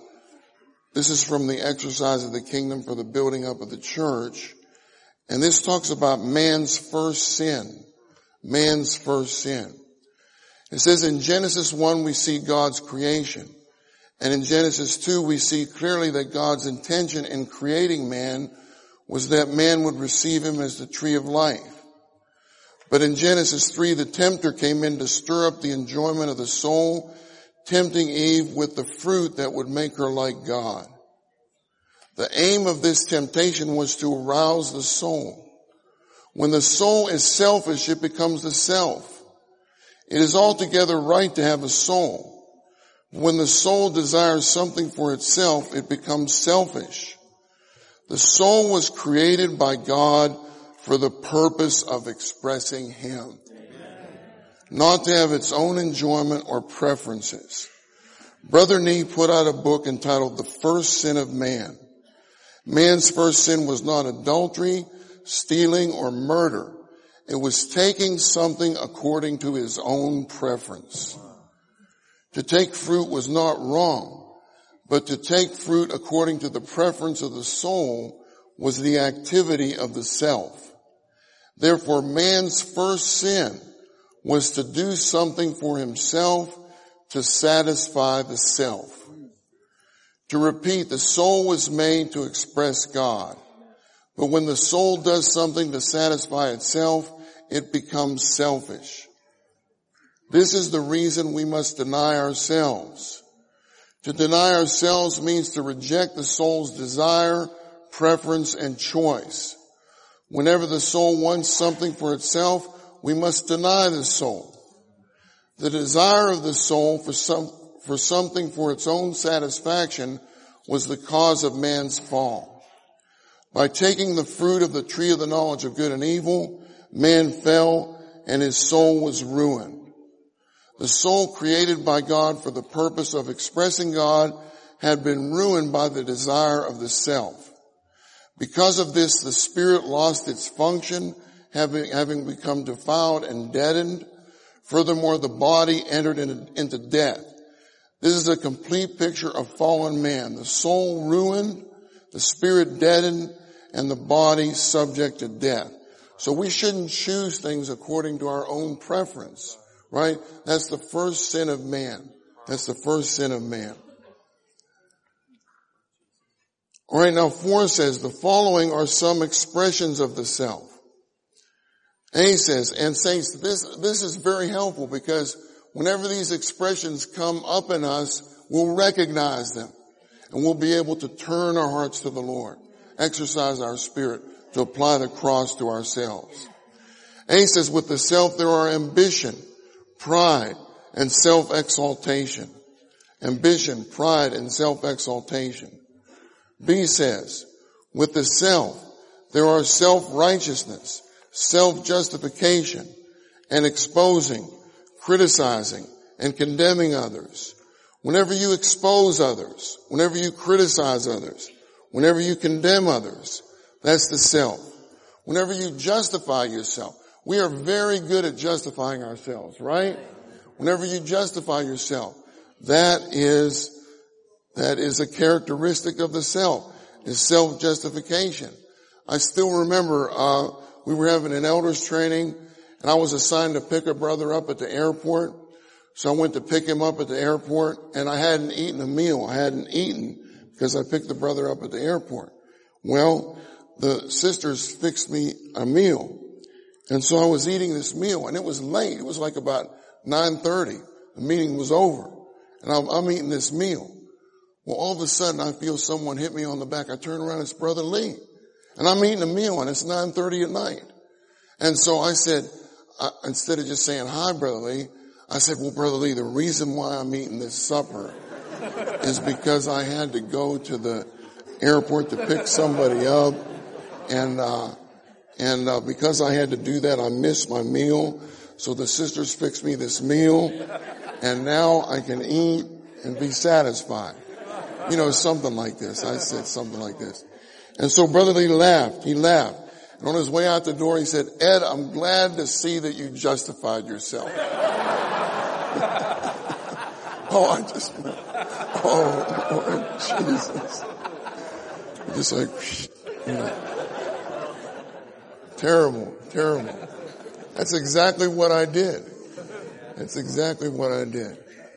from the Exercise of the Kingdom for the Building Up of the Church. And this talks about man's first sin. Man's first sin. It says in Genesis 1 we see God's creation. And in Genesis 2 we see clearly that God's intention in creating man was that man would receive him as the tree of life. But in Genesis 3 the tempter came in to stir up the enjoyment of the soul, tempting Eve with the fruit that would make her like God. The aim of this temptation was to arouse the soul. When the soul is selfish, it becomes the self. It is altogether right to have a soul. When the soul desires something for itself, it becomes selfish. The soul was created by God for the purpose of expressing Him, not to have its own enjoyment or preferences. Brother Nee put out a book entitled The First Sin of Man. Man's first sin was not adultery, stealing, or murder. It was taking something according to his own preference. To take fruit was not wrong, but to take fruit according to the preference of the soul was the activity of the self. Therefore, man's first sin was to do something for himself to satisfy the self. To repeat, the soul was made to express God. But when the soul does something to satisfy itself, it becomes selfish. This is the reason we must deny ourselves. To deny ourselves means to reject the soul's desire, preference, and choice. Whenever the soul wants something for itself, we must deny the soul. The desire of the soul for something for its own satisfaction was the cause of man's fall. By taking the fruit of the tree of the knowledge of good and evil, man fell and his soul was ruined. The soul created by God for the purpose of expressing God had been ruined by the desire of the self. Because of this, the spirit lost its function, having become defiled and deadened. Furthermore, the body entered into death. This is a complete picture of fallen man. The soul ruined, the spirit deadened, and the body subject to death. So we shouldn't choose things according to our own preference, right? That's the first sin of man. That's the first sin of man. All right, now 4 says, the following are some expressions of the self. A says, and saints, this is very helpful because whenever these expressions come up in us, we'll recognize them and we'll be able to turn our hearts to the Lord, exercise our spirit to apply the cross to ourselves. A says, with the self there are ambition, pride, and self-exaltation. Ambition, pride, and self-exaltation. B says, with the self, there are self-righteousness, self-justification, and exposing, criticizing, and condemning others. Whenever you expose others, whenever you criticize others, whenever you condemn others, That's the self. Whenever you justify yourself, we are very good at justifying ourselves, right? Whenever you justify yourself, that is a characteristic of the self, is self-justification. I still remember, we were having an elders training, and I was assigned to pick a brother up at the airport. So I went to pick him up at the airport, and I hadn't eaten a meal. I hadn't eaten because I picked the brother up at the airport. Well, the sisters fixed me a meal. And so I was eating this meal, and it was late. It was like about 9:30. The meeting was over. And I'm eating this meal. Well, all of a sudden, I feel someone hit me on the back. I turn around, it's Brother Lee. And I'm eating a meal, and it's 9:30 at night. And so I said, instead of just saying, hi, Brother Lee, I said, well, Brother Lee, the reason why I'm eating this supper is because I had to go to the airport to pick somebody up. And because I had to do that, I missed my meal. So the sisters fixed me this meal, and now I can eat and be satisfied. You know, something like this. I said something like this. And so Brother Lee laughed. He laughed. And on his way out the door, he said, Ed, I'm glad to see that you justified yourself. Lord, Jesus. Just like, you know. Terrible, terrible. That's exactly what I did. That's exactly what I did.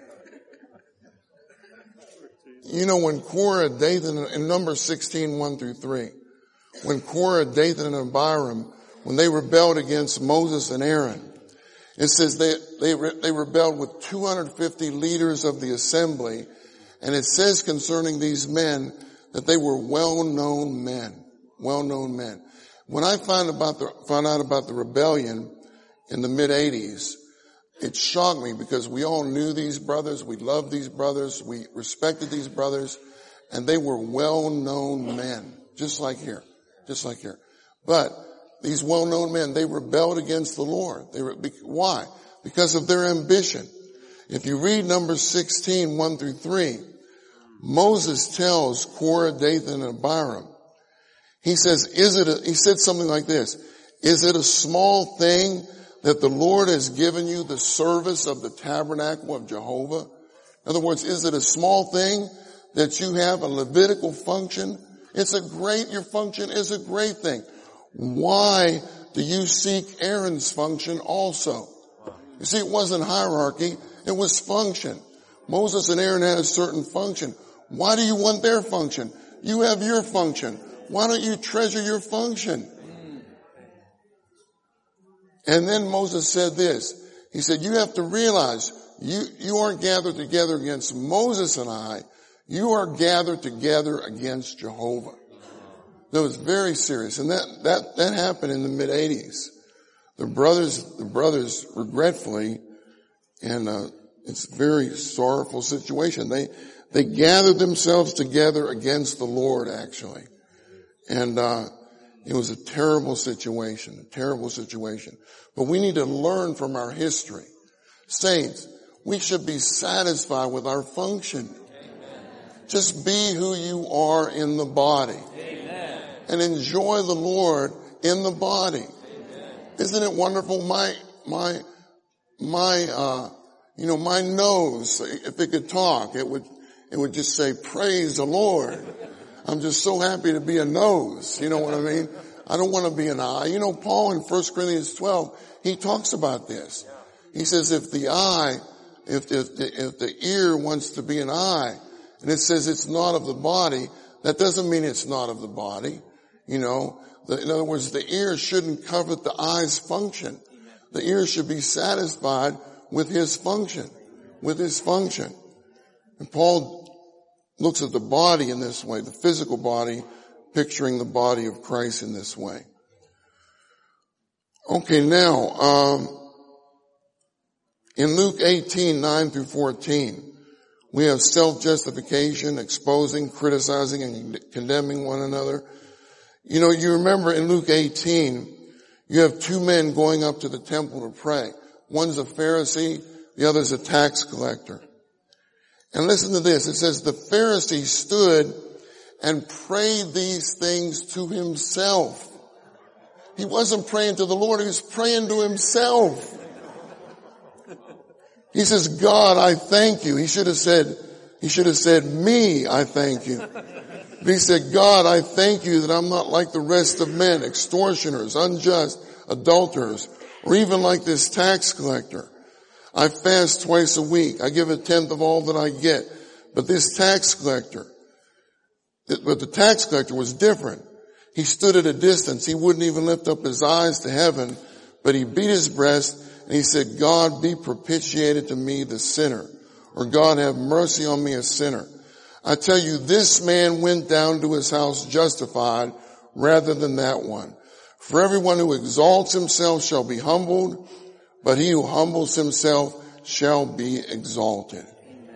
You know, when Korah, Dathan, in Numbers 16, 1 through 3, when Korah, Dathan, and Abiram, when they rebelled against Moses and Aaron, it says they rebelled with 250 leaders of the assembly, and it says concerning these men that they were well-known men. Well-known men. When I found out about the rebellion in the mid-80s, it shocked me because we all knew these brothers, we loved these brothers, we respected these brothers, and they were well-known men, just like here. But these well-known men, they rebelled against the Lord. Why? Because of their ambition. If you read Numbers 16, 1 through 3, Moses tells Korah, Dathan, and Abiram, he says, he said something like this, is it a small thing that the Lord has given you the service of the tabernacle of Jehovah? In other words, is it a small thing that you have a Levitical function? Your function is a great thing. Why do you seek Aaron's function also? You see, it wasn't hierarchy, it was function. Moses and Aaron had a certain function. Why do you want their function? You have your function. Why don't you treasure your function? And then Moses said this. He said, you have to realize you aren't gathered together against Moses and I. You are gathered together against Jehovah. That was very serious. And that happened in the mid-80s. The brothers regretfully, and it's a very sorrowful situation. They gathered themselves together against the Lord, actually. And it was a terrible situation. But we need to learn from our history. Saints, we should be satisfied with our function. Amen. Just be who you are in the body. Amen. And enjoy the Lord in the body. Amen. Isn't it wonderful? My nose, if it could talk, it would just say, praise the Lord. I'm just so happy to be a nose. You know what I mean? I don't want to be an eye. You know, Paul in 1 Corinthians 12, he talks about this. He says if the ear wants to be an eye, and it says it's not of the body, that doesn't mean it's not of the body. You know, in other words, the ear shouldn't covet the eye's function. The ear should be satisfied with his function. And Paul looks at the body in this way, the physical body, picturing the body of Christ in this way. Okay, now, in Luke 18, 9 through 14, we have self-justification, exposing, criticizing, and condemning one another. You know, you remember in Luke 18, you have two men going up to the temple to pray. One's a Pharisee, the other's a tax collector. And listen to this. It says, the Pharisee stood and prayed these things to himself. He wasn't praying to the Lord, he was praying to himself. He says, God, I thank you. He should have said, me, I thank you. But he said, God, I thank you that I'm not like the rest of men, extortioners, unjust, adulterers, or even like this tax collector. I fast twice a week. I give 1/10 of all that I get. But the tax collector was different. He stood at a distance. He wouldn't even lift up his eyes to heaven, but he beat his breast and he said, God, be propitiated to me, the sinner. Or God, have mercy on me, a sinner. I tell you, this man went down to his house justified rather than that one. For everyone who exalts himself shall be humbled, but he who humbles himself shall be exalted.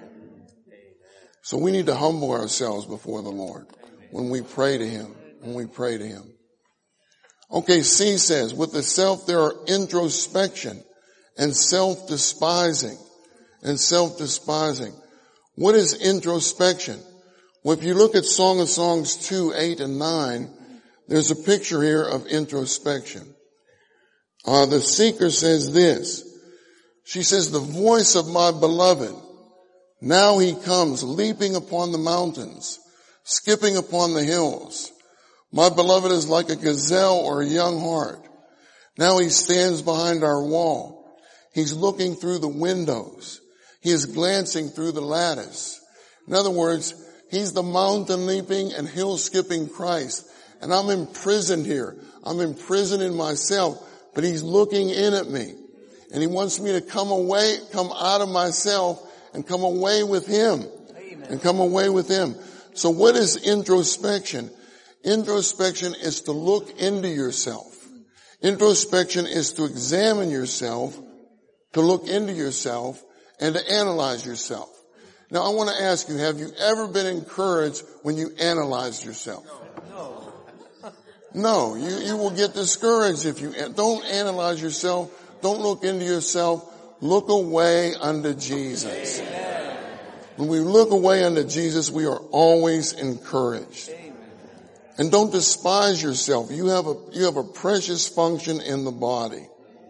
So we need to humble ourselves before the Lord when we pray to him. Okay, C says, with the self there are introspection and self-despising. What is introspection? Well, if you look at Song of Songs 2, 8, and 9, there's a picture here of introspection. The seeker says this. She says, the voice of my beloved. Now he comes leaping upon the mountains, skipping upon the hills. My beloved is like a gazelle or a young hart. Now he stands behind our wall. He's looking through the windows. He is glancing through the lattice. In other words, he's the mountain leaping and hill skipping Christ. And I'm imprisoned here. I'm imprisoned in myself, but he's looking in at me. And he wants me to come out of myself and come away with him. Amen. So what is introspection? Introspection is to look into yourself. Introspection is to examine yourself, to look into yourself, and to analyze yourself. Now I want to ask you, have you ever been encouraged when you analyzed yourself? No, you will get discouraged if you don't analyze yourself. Don't look into yourself. Look away unto Jesus. Amen. When we look away unto Jesus, we are always encouraged. Amen. And don't despise yourself. You have a precious function in the body.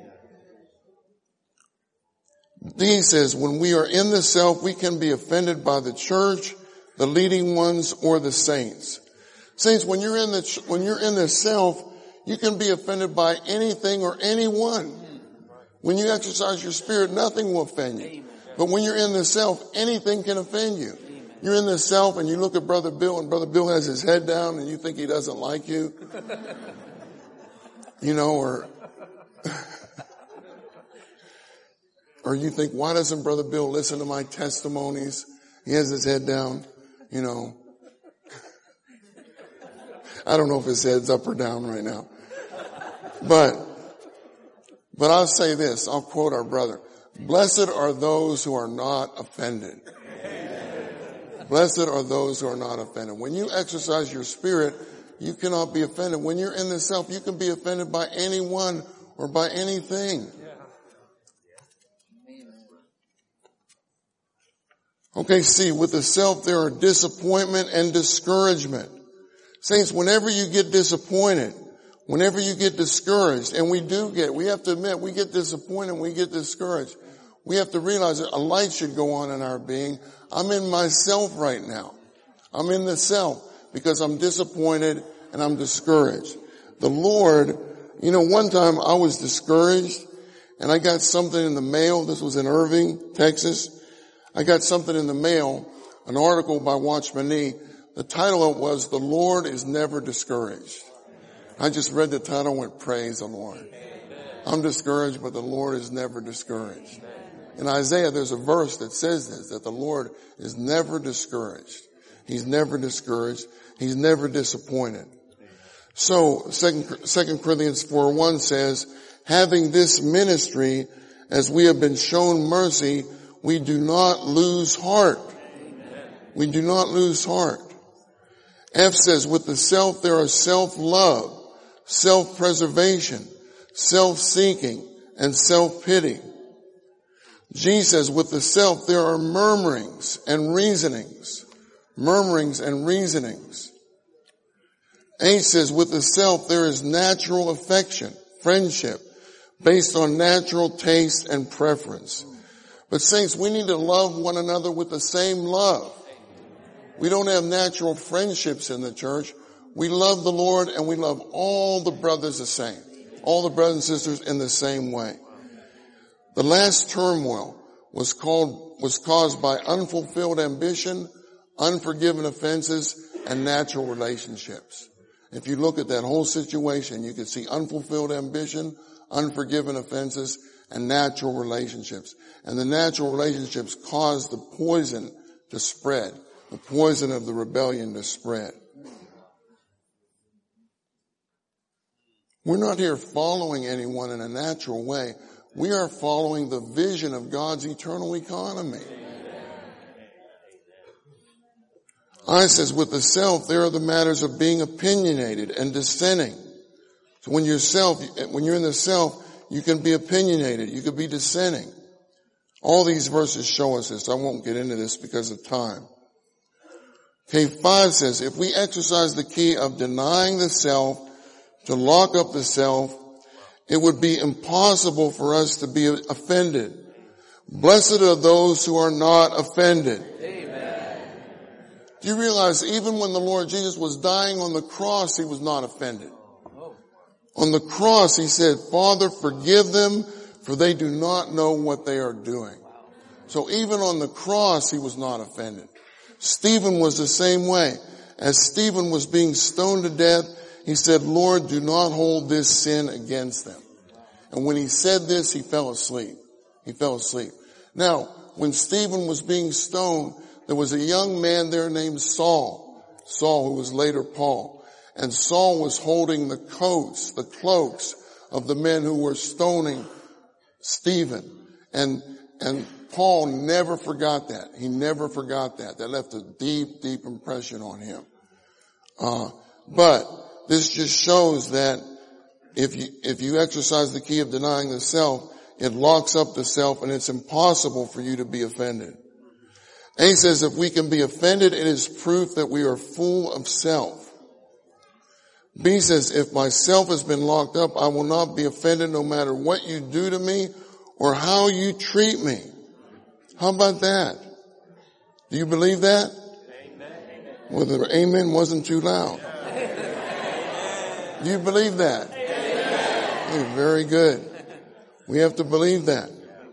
D says, when we are in the self, we can be offended by the church, the leading ones, or the saints. Saints, when you're in the self, you can be offended by anything or anyone. When you exercise your spirit, nothing will offend you. But when you're in the self, anything can offend you. You're in the self and you look at Brother Bill and Brother Bill has his head down and you think he doesn't like you. Or you think, why doesn't Brother Bill listen to my testimonies? He has his head down, I don't know if his head's up or down right now. But I'll say this, I'll quote our brother. Blessed are those who are not offended. Blessed are those who are not offended. When you exercise your spirit, you cannot be offended. When you're in the self, you can be offended by anyone or by anything. Okay, see, with the self there are disappointment and discouragement. Saints, whenever you get disappointed, whenever you get discouraged, and we have to admit, we get disappointed, we get discouraged. We have to realize that a light should go on in our being. I'm in myself right now. I'm in the self because I'm disappointed and I'm discouraged. The Lord, one time I was discouraged and I got something in the mail. This was in Irving, Texas. I got something in the mail, an article by Watchman Nee. The title was, The Lord is Never Discouraged. I just read the title and went, praise the Lord. I'm discouraged, but the Lord is never discouraged. In Isaiah, there's a verse that says this, that the Lord is never discouraged. He's never discouraged. He's never disappointed. So 2 Corinthians 4:1 says, having this ministry, as we have been shown mercy, we do not lose heart. We do not lose heart. F says, with the self there are self-love, self-preservation, self-seeking, and self-pity. G says, with the self there are murmurings and reasonings. Murmurings and reasonings. And he says, with the self, there is natural affection, friendship, based on natural taste and preference. But saints, we need to love one another with the same love. We don't have natural friendships in the church. We love the Lord and we love all the brothers the same. All the brothers and sisters in the same way. The last turmoil was caused by unfulfilled ambition, unforgiven offenses, and natural relationships. If you look at that whole situation, you can see unfulfilled ambition, unforgiven offenses, and natural relationships. And the natural relationships caused the poison to spread, the poison of the rebellion to spread. We're not here following anyone in a natural way. We are following the vision of God's eternal economy. I says, with the self, there are the matters of being opinionated and dissenting. So when you're in the self, you can be opinionated. You can be dissenting. All these verses show us this. I won't get into this because of time. Okay, 5 says, if we exercise the key of denying the self to lock up the self, it would be impossible for us to be offended. Blessed are those who are not offended. Do you realize even when the Lord Jesus was dying on the cross, he was not offended? On the cross, he said, Father, forgive them, for they do not know what they are doing. So even on the cross, he was not offended. Stephen was the same way. As Stephen was being stoned to death, he said, Lord, do not hold this sin against them. And when he said this, he fell asleep. He fell asleep. Now, when Stephen was being stoned, there was a young man there named Saul, who was later Paul. And Saul was holding the cloaks of the men who were stoning Stephen. And Paul never forgot that. He never forgot that. That left a deep, deep impression on him. But this just shows that if you exercise the key of denying the self, it locks up the self and it's impossible for you to be offended. And he says if we can be offended, it is proof that we are full of self. B says, if my self has been locked up, I will not be offended no matter what you do to me or how you treat me. How about that? Do you believe that? Amen. Well, the amen wasn't too loud. Do you believe that? Amen. Very good. We have to believe that.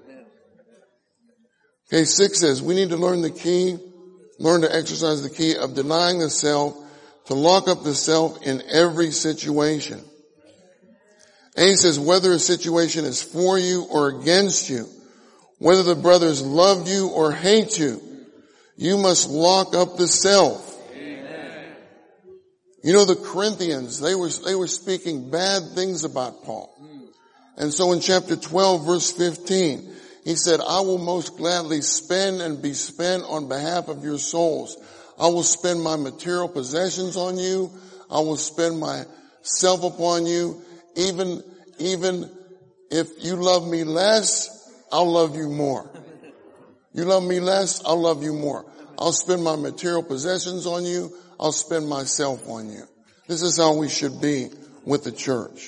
Okay, 6 says, we need to learn to exercise the key of denying the self, to lock up the self in every situation. And he says, whether a situation is for you or against you, whether the brothers love you or hate you, you must lock up the self. Amen. You know, the Corinthians, they were speaking bad things about Paul. And so in chapter 12, verse 15, he said, I will most gladly spend and be spent on behalf of your souls. I will spend my material possessions on you. I will spend myself upon you. Even if you love me less, I'll love you more. You love me less, I'll love you more. I'll spend my material possessions on you. I'll spend myself on you. This is how we should be with the church.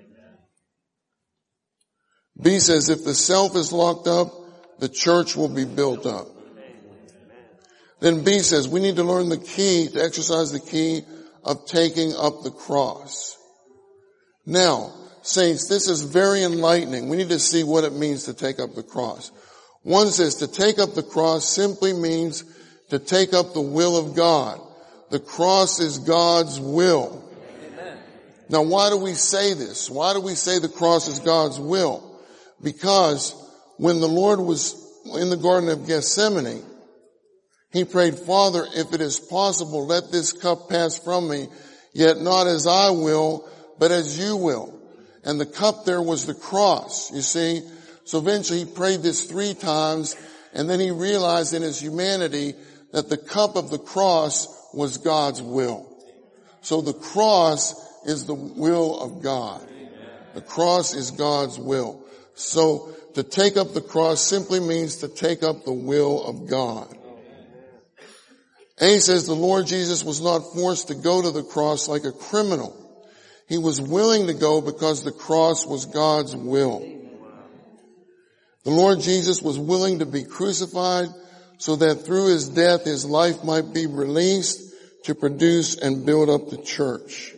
B says, if the self is locked up, the church will be built up. Then B says, we need to learn the key, to exercise the key of taking up the cross. Now, saints, this is very enlightening. We need to see what it means to take up the cross. One says to take up the cross simply means to take up the will of God. The cross is God's will. Amen. Now, why do we say this? Why do we say the cross is God's will? Because when the Lord was in the Garden of Gethsemane, he prayed, Father, if it is possible, let this cup pass from me, yet not as I will, but as you will. And the cup there was the cross, you see. So eventually he prayed this 3 times, and then he realized in his humanity that the cup of the cross was God's will. So the cross is the will of God. The cross is God's will. So to take up the cross simply means to take up the will of God. A says the Lord Jesus was not forced to go to the cross like a criminal. He was willing to go because the cross was God's will. The Lord Jesus was willing to be crucified so that through his death his life might be released to produce and build up the church.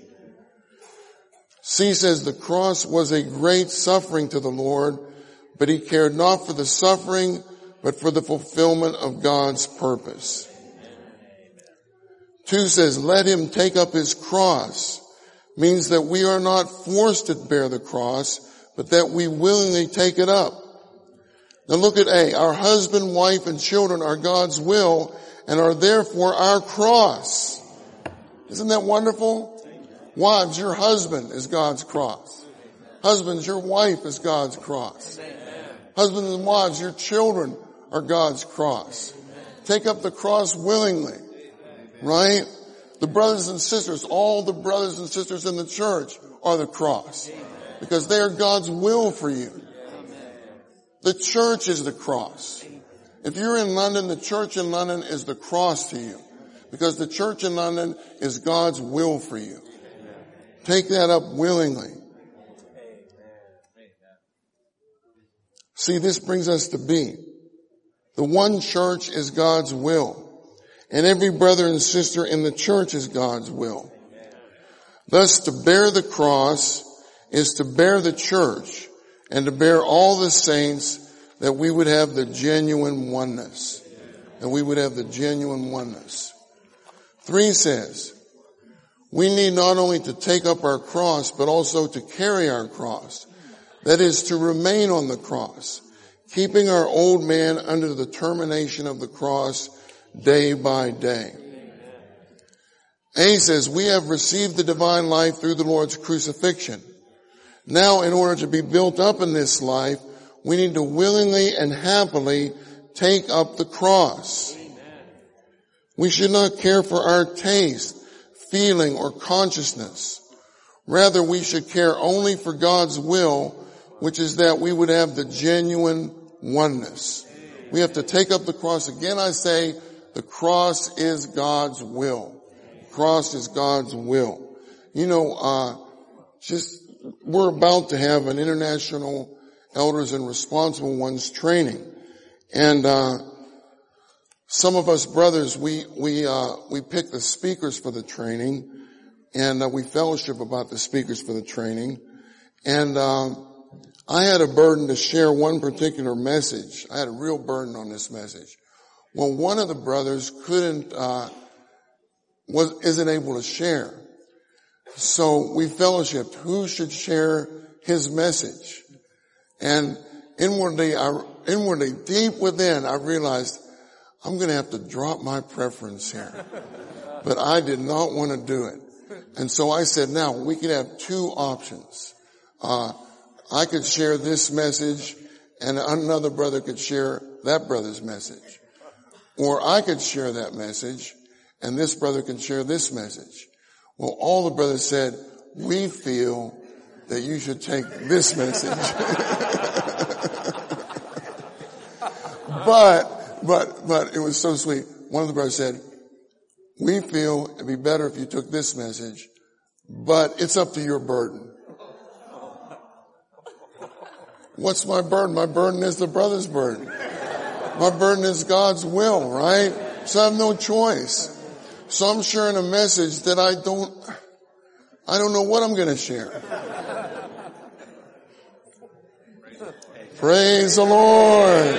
C says the cross was a great suffering to the Lord, but he cared not for the suffering, but for the fulfillment of God's purpose. 2 says, let him take up his cross, means that we are not forced to bear the cross, but that we willingly take it up. Now look at A. Our husband, wife, and children are God's will and are therefore our cross. Isn't that wonderful? Wives, your husband is God's cross. Husbands, your wife is God's cross. Husbands and wives, your children are God's cross. Take up the cross willingly. Right? The brothers and sisters, all the brothers and sisters in the church are the cross. Because they are God's will for you. The church is the cross. If you're in London, the church in London is the cross to you. Because the church in London is God's will for you. Take that up willingly. See, this brings us to B. The one church is God's will. And every brother and sister in the church is God's will. Thus, to bear the cross is to bear the church and to bear all the saints, that we would have the genuine oneness. That we would have the genuine oneness. 3 says, we need not only to take up our cross, but also to carry our cross. That is, to remain on the cross, keeping our old man under the termination of the cross day by day. A says, we have received the divine life through the Lord's crucifixion. Now, in order to be built up in this life, we need to willingly and happily take up the cross. We should not care for our taste, feeling, or consciousness. Rather, we should care only for God's will, which is that we would have the genuine oneness. We have to take up the cross. Again, I say, the cross is God's will. The cross is God's will. You know, we're about to have an International Elders and Responsible Ones training. And, some of us brothers, we pick the speakers for the training, and we fellowship about the speakers for the training. And, I had a burden to share one particular message. I had a real burden on this message. Well, one of the brothers isn't able to share. So we fellowshipped who should share his message. And inwardly, deep within, I realized I'm going to have to drop my preference here. But I did not want to do it. And so I said, now we could have 2 options. I could share this message and another brother could share that brother's message. Or I could share that message and this brother can share this message. Well, all the brothers said, we feel that you should take this message. But it was so sweet. One of the brothers said, we feel it'd be better if you took this message, but it's up to your burden. What's my burden? My burden is the brother's burden. My burden is God's will, right? So I have no choice. So I'm sharing a message that I don't know what I'm going to share. Praise the Lord.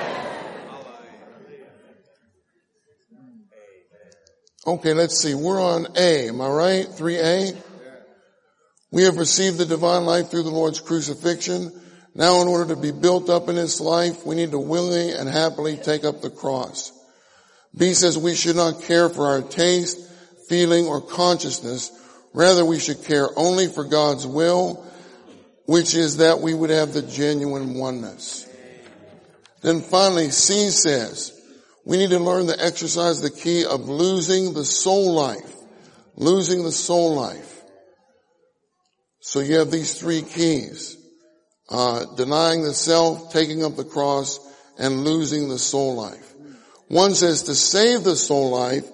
Okay, let's see. We're on A. Am I right? 3A? We have received the divine life through the Lord's crucifixion. Now, in order to be built up in His life, we need to willingly and happily take up the cross. B says we should not care for our taste, feeling, or consciousness. Rather, we should care only for God's will, which is that we would have the genuine oneness. Then finally, C says we need to learn to exercise the key of losing the soul life. Losing the soul life. So you have these 3 keys. Denying the self, taking up the cross, and losing the soul life. One says to save the soul life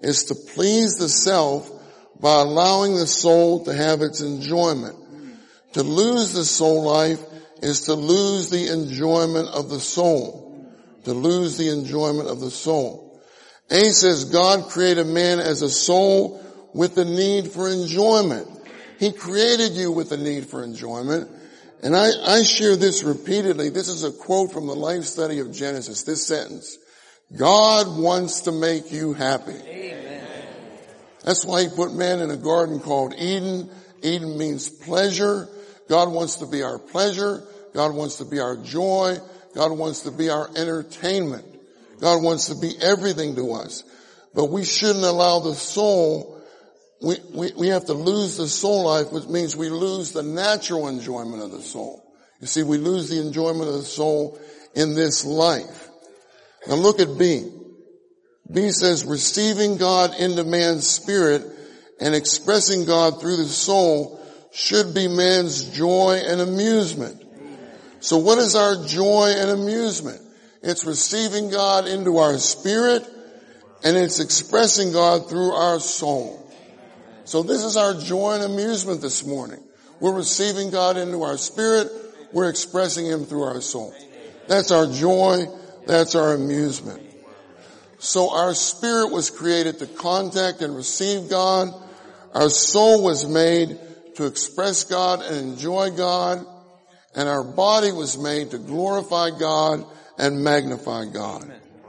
is to please the self by allowing the soul to have its enjoyment. To lose the soul life is to lose the enjoyment of the soul. To lose the enjoyment of the soul. A says God created man as a soul with the need for enjoyment. He created you with the need for enjoyment. And I share this repeatedly. This is a quote from the life study of Genesis, this sentence. God wants to make you happy. Amen. That's why he put man in a garden called Eden. Eden means pleasure. God wants to be our pleasure. God wants to be our joy. God wants to be our entertainment. God wants to be everything to us. But we shouldn't allow the soul, we have to lose the soul life, which means we lose the natural enjoyment of the soul. You see, we lose the enjoyment of the soul in this life. Now look at B. B says receiving God into man's spirit and expressing God through the soul should be man's joy and amusement. So what is our joy and amusement? It's receiving God into our spirit and it's expressing God through our soul. So this is our joy and amusement this morning. We're receiving God into our spirit. We're expressing him through our soul. That's our joy. That's our amusement. So our spirit was created to contact and receive God. Our soul was made to express God and enjoy God. And our body was made to glorify God and magnify God.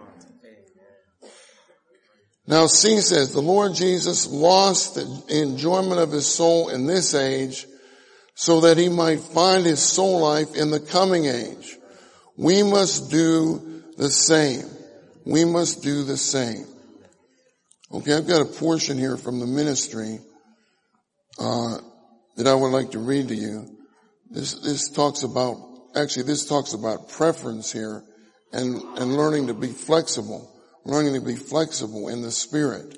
Now C says, the Lord Jesus lost the enjoyment of his soul in this age so that he might find his soul life in the coming age. We must do the same. We must do the same. Okay, I've got a portion here from the ministry that I would like to read to you. This talks about preference here and learning to be flexible. Learning to be flexible in the spirit.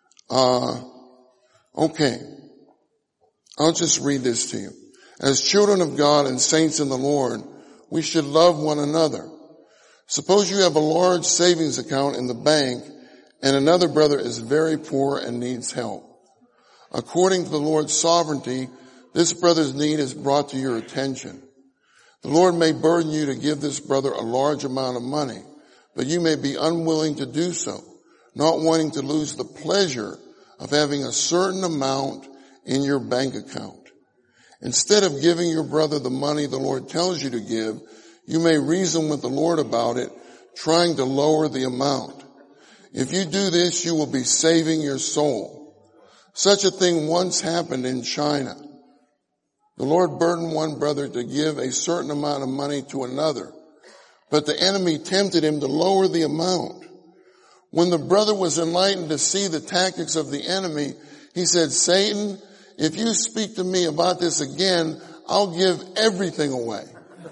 Okay. I'll just read this to you. As children of God and saints in the Lord, we should love one another. Suppose you have a large savings account in the bank and another brother is very poor and needs help. According to the Lord's sovereignty, this brother's need is brought to your attention. The Lord may burden you to give this brother a large amount of money, but you may be unwilling to do so, not wanting to lose the pleasure of having a certain amount in your bank account. Instead of giving your brother the money the Lord tells you to give, you may reason with the Lord about it, trying to lower the amount. If you do this, you will be saving your soul. Such a thing once happened in China. The Lord burdened one brother to give a certain amount of money to another, but the enemy tempted him to lower the amount. When the brother was enlightened to see the tactics of the enemy, he said, Satan, if you speak to me about this again, I'll give everything away.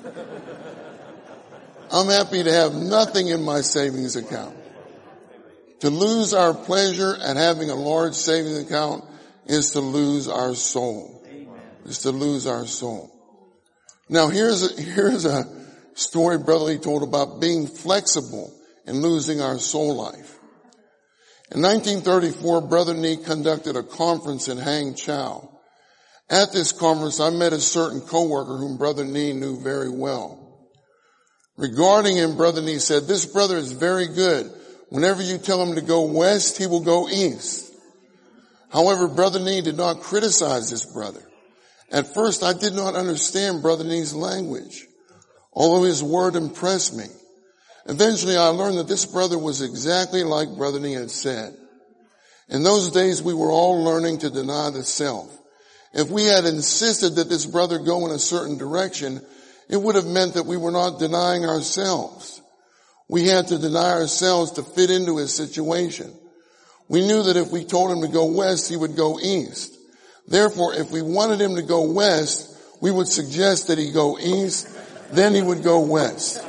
I'm happy to have nothing in my savings account. To lose our pleasure at having a large savings account is to lose our soul. Is to lose our soul. Now here's a story Brother Lee told about being flexible and losing our soul life. In 1934, Brother Nee conducted a conference in Hangzhou. At this conference, I met a certain coworker whom Brother Nee knew very well. Regarding him, Brother Nee said, this brother is very good. Whenever you tell him to go west, he will go east. However, Brother Nee did not criticize this brother. At first, I did not understand Brother Nee's language, although his word impressed me. Eventually, I learned that this brother was exactly like Brother Nee had said. In those days, we were all learning to deny the self. If we had insisted that this brother go in a certain direction, it would have meant that we were not denying ourselves. We had to deny ourselves to fit into his situation. We knew that if we told him to go west, he would go east. Therefore, if we wanted him to go west, we would suggest that he go east, then he would go west.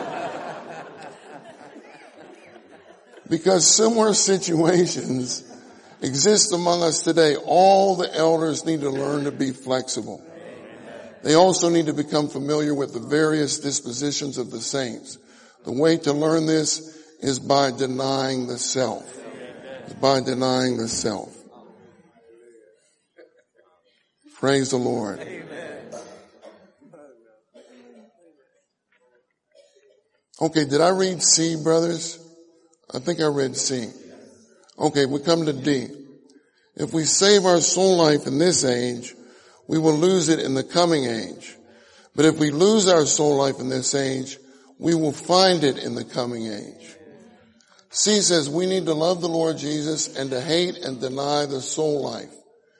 Because similar situations exist among us today, all the elders need to learn to be flexible. They also need to become familiar with the various dispositions of the saints. The way to learn this is by denying the self. is by denying the self. Praise the Lord. Okay, did I read C, brothers? I think I read C. Okay, we come to D. If we save our soul life in this age, we will lose it in the coming age. But if we lose our soul life in this age, we will find it in the coming age. C says we need to love the Lord Jesus and to hate and deny the soul life.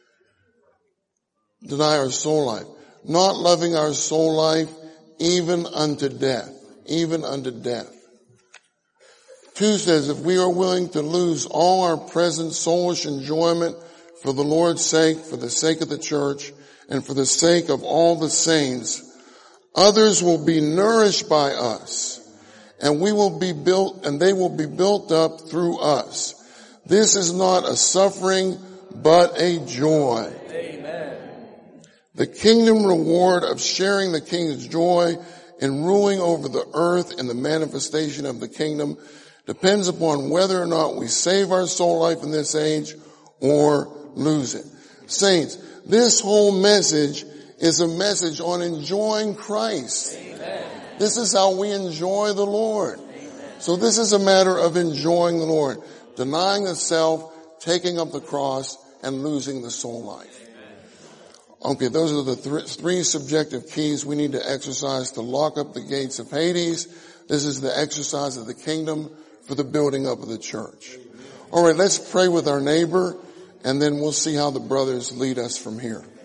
Deny our soul life. Not loving our soul life even unto death. Even unto death. 2 says if we are willing to lose all our present soulish enjoyment for the Lord's sake, for the sake of the church, and for the sake of all the saints, others will be nourished by us, and we will be built, and they will be built up through us. This is not a suffering, but a joy. Amen. The kingdom reward of sharing the king's joy in ruling over the earth and the manifestation of the kingdom depends upon whether or not we save our soul life in this age or lose it. Saints, this whole message is a message on enjoying Christ. Amen. This is how we enjoy the Lord. Amen. So this is a matter of enjoying the Lord, denying the self, taking up the cross, and losing the soul life. Okay, those are the three subjective keys we need to exercise to lock up the gates of Hades. This is the exercise of the kingdom for the building up of the church. All right, let's pray with our neighbor, and then we'll see how the brothers lead us from here.